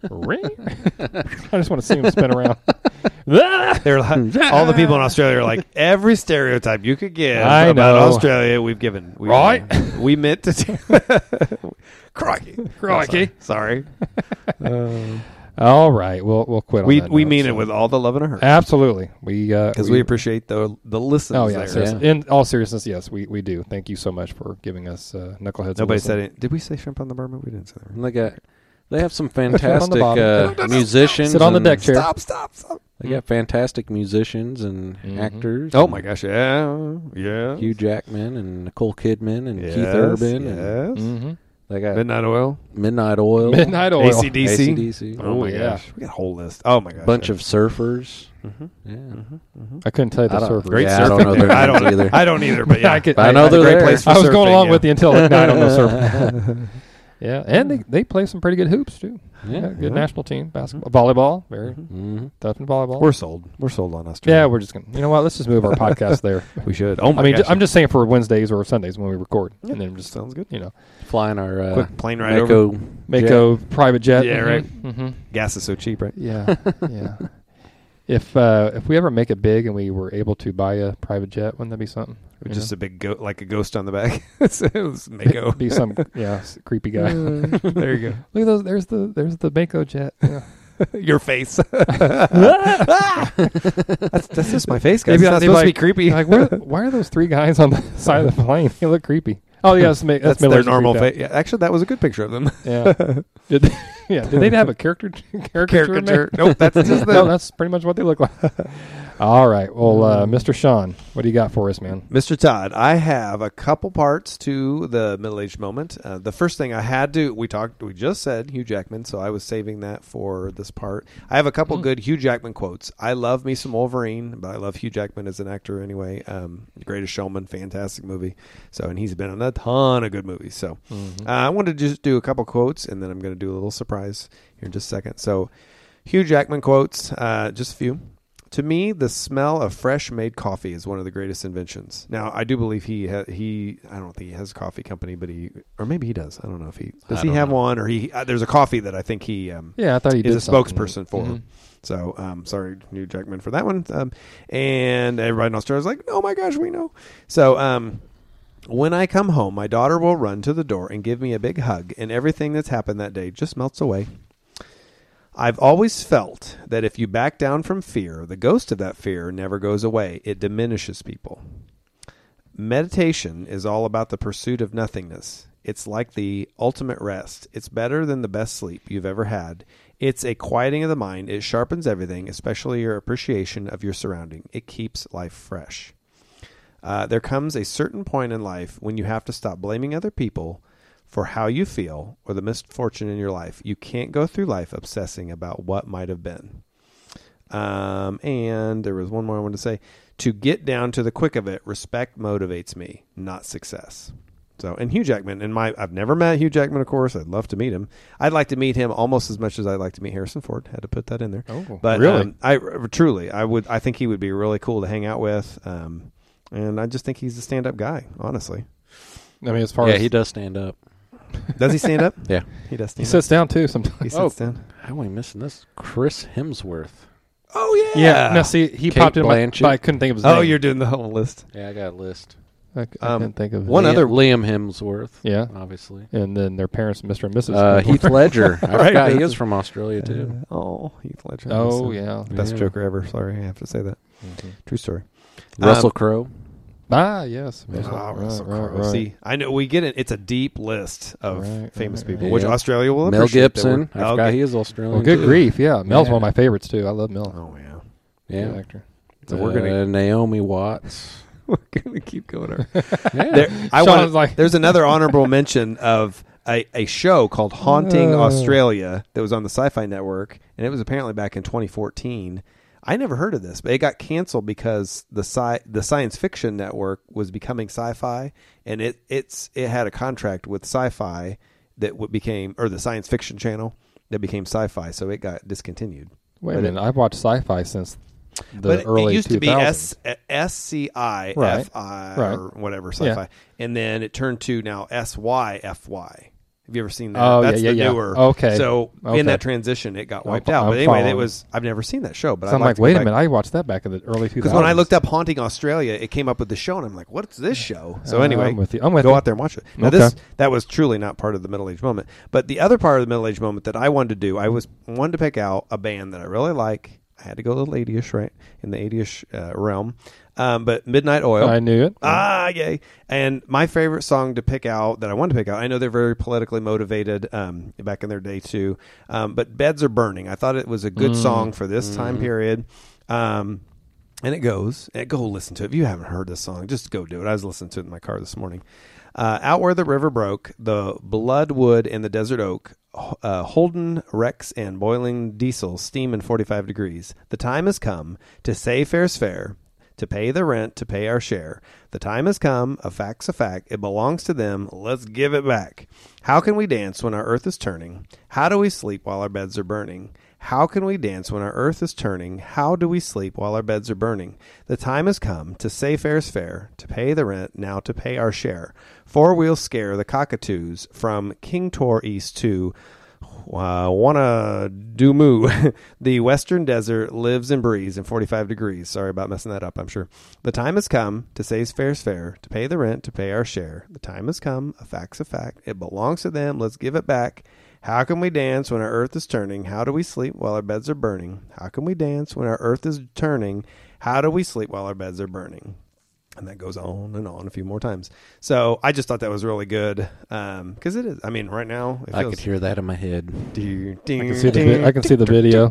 B: I just want to see him spin around.
C: They're like, all the people in Australia are like every stereotype you could give
B: I
C: about
B: know.
C: Australia. We've given, we,
B: Right?
C: We meant to. Do. Crikey,
B: Crikey.
C: Sorry. Uh,
B: All right, we'll we'll quit.
C: we
B: on that
C: we
B: note,
C: mean
B: so.
C: it with all the love and a heart
B: Absolutely. We
C: because we, appreciate the the listens.
B: Oh yeah,
C: there.
B: seriously. In all seriousness, yes, we, we do. Thank you so much for giving us uh, knuckleheads. a
C: Nobody
B: listen.
C: said it. Did we say shrimp on the bourbon? We didn't say that.
D: And they got, they have some
B: on the
D: fantastic
B: bottom.
D: uh, musicians.
B: Sit on the
D: and
B: deck chair.
C: Stop! Stop! Stop!
D: They got fantastic musicians and
B: Mhm.
D: actors.
C: Oh my gosh! Yeah, yeah.
D: Hugh Jackman and Nicole Kidman and
C: yes,
D: Keith Urban. And
C: Yes.
B: Mm-hmm.
D: they got
C: Midnight Oil.
D: Midnight Oil.
B: Midnight Oil.
C: A C D C.
D: A C D C.
C: Oh my
B: yeah.
C: gosh! We got a whole list. Oh my gosh!
D: Bunch of surfers.
C: Mhm.
D: Yeah.
C: Mm-hmm.
B: I couldn't tell you the
D: I don't-
B: surfers.
C: Great
D: Yeah, I
C: surfing.
D: don't know their
C: I don't
D: names either.
C: I don't either. But yeah,
B: I could-
D: I know
B: I-
D: they're
C: great
D: there.
C: place for
B: I was
C: surfing,
B: going along
C: yeah.
B: with you until like, no, I don't know surfing. Yeah, and they, they play some pretty good hoops too.
D: Yeah.
B: Yeah, good
C: Mhm.
B: national team basketball, volleyball, very
D: Mm-hmm.
B: tough in volleyball.
C: We're sold. We're sold on Australia.
B: yeah, we're just gonna. You know what? Let's just move our podcast there.
C: we should. Oh my
B: I mean,
C: gosh!
B: ju- I'm just saying for Wednesdays or Sundays when we record,
C: Yeah.
B: and then just
C: sounds good.
B: you know,
D: Flying our uh,
C: Quick plane ride over.
D: Mako
B: Mako private jet.
C: Yeah, right.
B: Mm-hmm.
C: Gas is so cheap, right?
B: Yeah, yeah. If uh, if we ever make it big and we were able to buy a private jet, wouldn't that be something?
C: With
B: You
C: just
B: know?
C: a big goat, like a ghost on the back. it was Mako.
B: be some yeah s- creepy guy.
C: there you
B: Look at those. There's the there's the Mako jet. Yeah.
C: go. Your face. that's, that's just my face, guys.
B: Maybe
C: It's not
B: they'd
C: supposed to be
B: like-
C: creepy.
B: Like, where, why are those three guys on the side of the plane? They look creepy. Oh yeah, that's, ma-
C: that's
B: that's
C: their
B: Miller's
C: normal
B: creeped out.
C: face. Yeah, actually, that was a good picture of them.
B: Yeah. Did they, yeah. Did they have a character caricature?
C: Caricature.
B: made?
C: Nope, that's just
B: no,
C: them.
B: that's pretty much what they look like. All right. Well, uh, Mister Sean, what do you got for us, man?
C: Mister Todd, I have a couple parts to the middle-aged moment. Uh, the first thing I had to, we talked, we just said Hugh Jackman, so I was saving that for this part. I have a couple
B: Mm.
C: good Hugh Jackman quotes. I love me some Wolverine, but I love Hugh Jackman as an actor anyway. Um, Greatest Showman, fantastic movie. So, and he's been in a ton of good movies. So,
B: Mhm.
C: uh, I wanted to just do a couple quotes, and then I'm going to do a little surprise here in just a second. So, Hugh Jackman quotes, uh, just a few. To me, the smell of fresh made coffee is one of the greatest inventions. Now, I do believe he ha- he I don't think he has a coffee company, but he or maybe he does. I don't know if he does.
D: I
C: He
D: don't
C: have
D: know.
C: one, or he uh, there's a coffee that I think he um,
B: Yeah, I thought he did
C: is a
B: something.
C: spokesperson for.
B: Mhm.
C: So, um, sorry, Hugh Jackman, for that one. Um, and everybody in Australia is like, "Oh my gosh, we know." So, um, when I come home, my daughter will run to the door and give me a big hug, and everything that's happened that day just melts away. I've always felt that if you back down from fear, the ghost of that fear never goes away. It diminishes people. Meditation is all about the pursuit of nothingness. It's like the ultimate rest. It's better than the best sleep you've ever had. It's a quieting of the mind. It sharpens everything, especially your appreciation of your surrounding. It keeps life fresh. Uh, there comes a certain point in life when you have to stop blaming other people for how you feel or the misfortune in your life. You can't go through life obsessing about what might have been. Um, and there was one more I wanted to say. To get down to the quick of it, respect motivates me, not success. So, and Hugh Jackman, and my, I've never met Hugh Jackman, of course. I'd love to meet him. I'd like to meet him almost as much as I'd like to meet Harrison Ford. Had to put that in there.
B: Oh,
C: But
B: really?
C: um, I truly, I would, I think he would be really cool to hang out with. Um, and I just think he's a stand-up guy, honestly.
B: I mean, as far
D: Yeah,
B: as
D: he does stand up.
C: Does he stand up?
D: Yeah.
C: He does
B: he
C: stand
B: sits down too sometimes.
C: up. He
D: Oh.
C: sits down.
D: How am I missing this? Chris Hemsworth.
C: Oh, yeah.
B: Yeah. No, see, he
D: Kate
B: popped in my,
D: Blanchett.
B: but I couldn't think of his
C: Oh,
B: name.
C: you're doing the whole list.
D: Yeah, I got a list.
B: I, I
C: Um,
B: couldn't think of
C: one
D: Liam,
C: other-
D: Liam Hemsworth.
B: Yeah.
D: Obviously.
B: And then their parents, Mister and Missus
D: Uh, Heath Ledger. I
C: Right.
D: forgot he is from Australia too.
C: Uh, oh, Heath Ledger.
B: Oh,
C: That's
B: yeah.
C: the Best
D: Yeah.
C: Joker ever. Sorry, I have to say that.
B: Mhm.
C: True story.
D: Russell
C: Um,
D: Crowe.
B: Ah, yes.
C: Oh,
B: Right,
C: Russell
B: right,
C: Crowe.
B: right.
C: See, I know we get it. It's a deep list of
B: Right,
C: famous
B: right,
C: people,
D: right.
C: which
D: Yeah.
C: Australia will
D: Mel
C: appreciate that
D: Gibson.
C: we're-
D: I
C: Oh,
D: forgot
C: okay.
D: he is Australian.
B: Well, good
D: too.
B: grief. Yeah. Mel's
D: Yeah.
B: one of my favorites, too. I love Mel.
C: Oh yeah.
D: Yeah.
B: Good actor.
C: So we're gonna
D: Uh, Naomi Watts.
C: we're gonna keep going. Over.
D: Yeah.
C: There, I
B: Sean's
C: want.
B: like-
C: There's another honorable mention of a, a show called Haunting
B: Oh.
C: Australia that was on the Sci-Fi Network, and it was apparently back in twenty fourteen. I never heard of this, but it got canceled because the sci the Science Fiction Network was becoming Sci-Fi, and it it's it had a contract with Sci-Fi that w- became or the Science Fiction Channel that became Sci-Fi, so it got discontinued.
B: Wait a
C: But it-
B: minute. I've watched sci-fi since the
C: but
B: early
C: it used
B: two
C: to be
B: thousands.
C: S S C I
B: Right.
C: F I
B: Right.
C: or whatever Sci-Fi,
B: Yeah.
C: and then it turned to now S Y F Y. Have you ever seen that?
B: Oh, yeah,
C: That's
B: yeah,
C: the
B: yeah.
C: newer.
B: Okay.
C: So
B: Okay.
C: in that transition, it got wiped
B: I'm-
C: out. But
B: I'm
C: anyway, it
B: following.
C: was. I've never seen that show, but
B: So I'm
C: I'd
B: like,
C: to
B: wait
C: go
B: a
C: back.
B: minute. I watched that back in the early two thousands.
C: Because when I looked up Haunting Australia, it came up with the show, and I'm like, "What's this show?" So
B: Uh,
C: anyway,
B: I'm with you. I'm with
C: go
B: you.
C: out there and watch it. Now
B: Okay.
C: this that was truly not part of the middle age moment, but the other part of the middle age moment that I wanted to do, I was wanted to pick out a band that I really like. I had to go a little eighty-ish, right, in the eighty-ish uh, realm. Um, but Midnight Oil.
B: I knew it.
C: Ah, yay. And my favorite song to pick out that I want to pick out, I know they're very politically motivated um, back in their day too, um, but Beds Are Burning. I thought it was a good
B: Mm.
C: song for this time period. Um, and it goes, and go listen to it. If you haven't heard this song, just go do it. I was listening to it in my car this morning. Uh, Out Where the River Broke, the Bloodwood and the Desert Oak, uh, Holden, Rex, and boiling diesel steam in forty-five degrees. The time has come to say fair's fair, to pay the rent, to pay our share. The time has come, a fact's a fact, it belongs to them, let's give it back. How can we dance when our earth is turning? How do we sleep while our beds are burning? How can we dance when our earth is turning? How do we sleep while our beds are burning? The time has come to say fair's fair, to pay the rent, now to pay our share. For we'll scare the cockatoos from King Tor East to Uh, wanna do moo. The western desert lives and breathes in forty-five degrees. Sorry about messing that up, I'm sure. The time has come to say fair's fair, to pay the rent, to pay our share. The time has come, a fact's a fact. It belongs to them, let's give it back. How can we dance when our earth is turning? How do we sleep while our beds are burning? How can we dance when our earth is turning? How do we sleep while our beds are burning? And that goes on and on a few more times. So I just thought that was really good um, because it is. I mean, right now it
D: I
C: feels,
D: could hear that in my head.
C: I can
B: I can see the vi- I can see the video.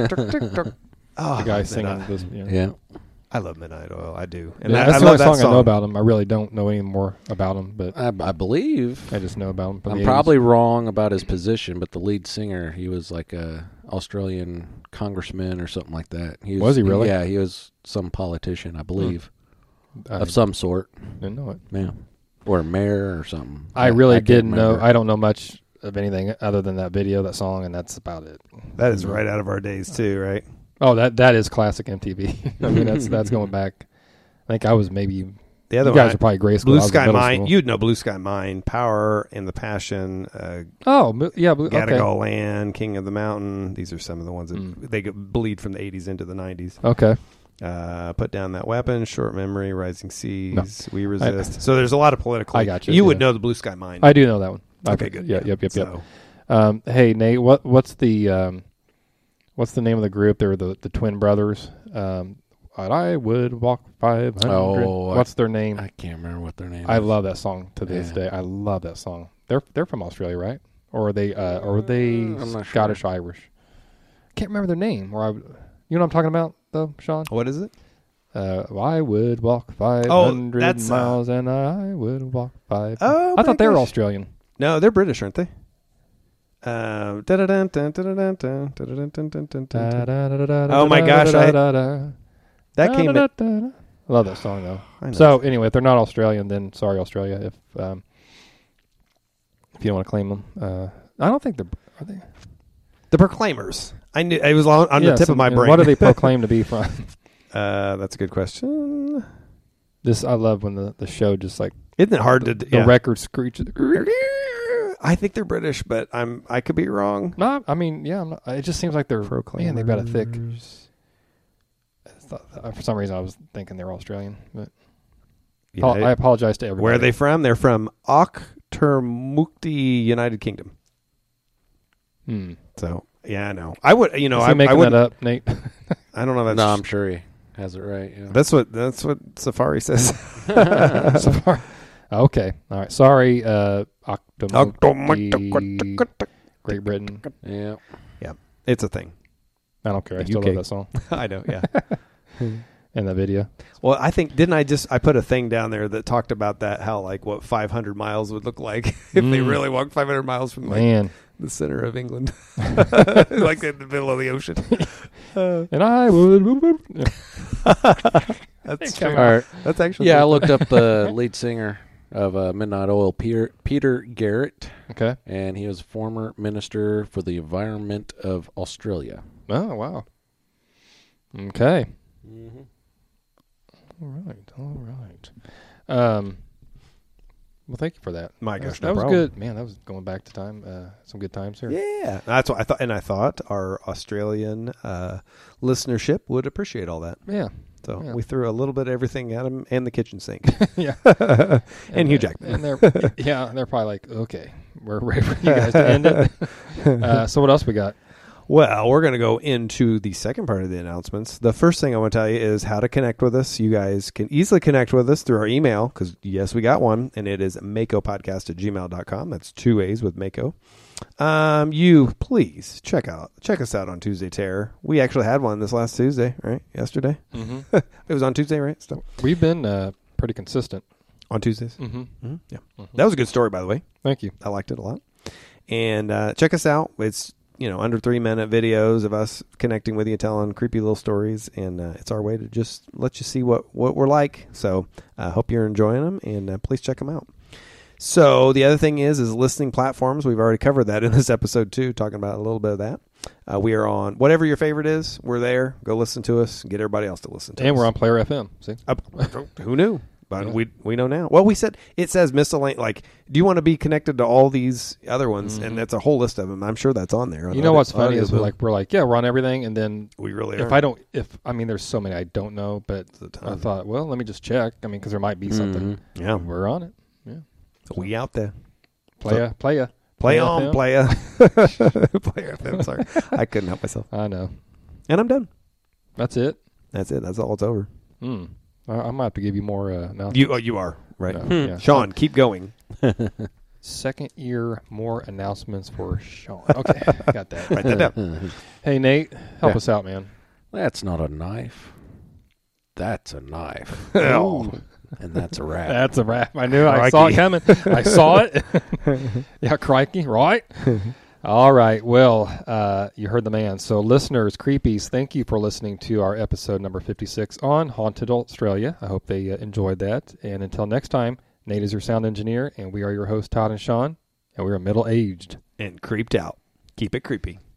C: Oh,
B: The guy singing
C: Midnight.
B: this. You know.
D: Yeah.
C: I love Midnight Oil. I do. And
B: Yeah,
C: I,
B: that's
C: I
B: the
C: love
B: only
C: that
B: song, I know about him. I really don't know any more about him, but
D: I, I believe.
B: I just know about him. From
D: I'm
B: the
D: probably
B: eighties.
D: wrong about his position, but the lead singer, he was like a Australian congressman or something like that. He
B: Was he really?
D: Yeah, he was some politician, I believe,
B: I
D: of some sort.
B: didn't know it.
D: Yeah, or a mayor or something.
B: I really
D: can't
B: didn't know.
D: remember.
B: I don't know much of anything other than that video, that song, and that's about it.
C: that is right out of our days too, right?
B: Oh, that that is classic M T V. I mean, that's that's going back. I think I was maybe.
C: The other
B: You guys
C: one,
B: are probably grade school.
C: Blue
B: I was in
C: Sky
B: middle
C: Mine.
B: school.
C: You'd know Blue Sky Mine, Power and the Passion, uh,
B: Oh, Mo- yeah. Blue, okay.
C: Gadigal Land, King of the Mountain. These are some of the ones that
B: Mm.
C: they could bleed from the eighties into the nineties.
B: Okay.
C: Uh, Put Down That Weapon, Short Memory, Rising Seas,
B: No.
C: We Resist. so there's a lot of political.
B: I got you,
C: You would
B: yeah.
C: know the Blue Sky Mine.
B: I do know that one.
C: okay,
B: I-
C: good.
B: Yeah. Yep. Yep. Yep.
C: So,
B: Um, hey Nate, what what's the um, what's the name of the group? They're the the twin brothers. Um, I would walk five hundred.
D: Oh, I-
B: what's their name?
D: I can't remember what their name
B: I
D: is.
B: love that song to this
D: Yeah.
B: day. I love that song. They're they're from Australia, right? Or are they uh, or are they
D: Uh, I'm not sure.
B: Scottish Irish? Can't remember their name. Or I, would- you know what I'm talking about, though, Sean?
C: what is it?
B: Uh, I would walk five hundred
C: that's, uh,
B: miles, and I would walk five.
C: Oh,
B: I
C: my
B: thought they were
C: gosh.
B: Australian.
C: No, they're British, aren't they? Um, da-da-dun, dun, da-da-dun, dun, da-da-dun, dun, dun, dun, dun. Oh, my gosh, I- That came. At,
B: I love that song though.
C: I know.
B: So anyway, if they're not Australian, then sorry Australia. If um, if you don't want to claim them, uh, I don't think they're. Are they?
C: the Proclaimers. I knew it was on, on
B: Yeah,
C: the tip
B: some-
C: of my
B: and
C: brain.
B: What do they proclaim to be from?
C: uh, that's a good question.
B: This I love when the, the show just like
C: Isn't it hard to
B: the
C: yeah.
B: record screech?
C: I think they're British, but I'm I could be wrong.
B: No, I mean, yeah. I'm not, it just seems like they're man. They've got a thick. I thought, for some reason, I was thinking they're Australian, but
C: Yeah,
B: oh, I apologize to everybody.
C: Where are they from? They're from Okturmukti, United Kingdom.
B: Hmm.
C: So yeah, I know. I would, you know,
B: Is
C: I,
B: he making
C: I would.
B: that up, Nate?
C: I don't know. If that's,
D: No, I'm sure he has it right. Yeah.
C: That's what that's what Safari says.
B: Safari. Okay, all right. Sorry, uh, Okturmukti, Great Britain.
D: Yeah.
C: Yeah, it's a thing.
B: I don't care. I
C: The
B: still
C: U K.
B: love that song
C: I know. Yeah.
B: and the video.
C: Well, I think didn't I just I put a thing down there that talked about that how like what five hundred miles would look like if they
B: Mm.
C: really walked five hundred miles from like
B: Man,
C: the center of England, like in the middle of the ocean. Uh,
B: and I would.
C: that's
B: Come
C: true.
D: All right.
C: That's actually
D: Yeah, I
C: true.
D: looked up the lead singer of uh, Midnight Oil, Peter, Peter Garrett,
B: Okay.
D: and he was former minister for the environment of Australia.
B: Oh wow. Okay.
D: Mm-hmm.
B: All right. All right. Um. Well, thank you for that.
C: My
B: That
C: gosh,
B: was-
C: no
B: that was
C: problem.
B: good, man. That was going back to time. Uh, some good times here.
C: Yeah, that's what I thought, and I thought our Australian uh, listenership would appreciate all that.
B: Yeah.
C: So
B: Yeah.
C: we threw a little bit of everything at them, and the kitchen sink,
B: Yeah.
C: and Hugh Jackman.
B: And they're yeah, they're probably like, okay, we're ready for you guys to end it. Uh, so what else we got?
C: Well, we're going to go into the second part of the announcements. The first thing I want to tell you is how to connect with us. You guys can easily connect with us through our email, because, yes, we got one, and it is makopodcast at gmail dot com. That's two A's with Mako. Um, you, please, check out check us out on Tuesday Terror. We actually had one this last Tuesday, right? Yesterday?
B: Mm-hmm.
C: It was on Tuesday, right? Still
B: We've been uh, pretty consistent.
C: on Tuesdays?
B: Mm-hmm.
C: Mm-hmm. Yeah.
B: Mhm.
C: That was a good story, by the way.
B: Thank you.
C: I liked it a lot. And uh, check us out. It's, you know, under three minute videos of us connecting with you, telling creepy little stories. And uh, it's our way to just let you see what, what we're like. So I uh, hope you're enjoying them, and uh, please check them out. So the other thing is, is listening platforms. We've already covered that in this episode too, talking about a little bit of that. Uh, we are on whatever your favorite is. We're there. Go listen to us. Get everybody else to listen to
B: And
C: us.
B: we're on Player F M. See?
C: Uh, who knew? But
B: Yeah.
C: we we know now. Well, we said it says miscellaneous. Like, do you want to be connected to all these other ones?
B: Mhm.
C: And that's a whole list of them. I'm sure that's on there.
B: You know what's funny is we're like we're like yeah we're on everything, and then
C: we really
B: if
C: are.
B: I don't if I mean there's so many I don't know, but
C: a
B: I
C: ton.
B: thought well let me just check. I mean because there might be something.
D: Mhm.
C: Yeah,
B: We're on it. Yeah.
C: we out there.
B: Playa, playa.
C: Play
B: Play
C: on,
B: F M.
C: playa, player F M. Sorry, I couldn't help myself.
B: I know.
C: And I'm done.
B: That's it.
C: That's it. That's all. It's over.
B: Hmm. I, I might have to give you more. Uh, now.
C: You oh, you are right,
B: Yeah, yeah.
C: Sean. Keep going.
B: Second year, more announcements for Sean. Okay, got that.
C: Write that down.
B: Hey Nate, help
C: Yeah.
B: us out, man.
D: That's not a knife. That's a knife.
C: Oh.
D: And that's a wrap.
B: That's a wrap. I knew. I saw it coming. I saw it. Yeah, crikey, right? All right. Well, uh, you heard the man. So, listeners, creepies, thank you for listening to our episode number fifty-six on Haunted Australia. I hope they uh, enjoyed that. And until next time, Nate is your sound engineer, and we are your hosts, Todd and Sean, and we are middle-aged.
C: And creeped out. Keep it creepy.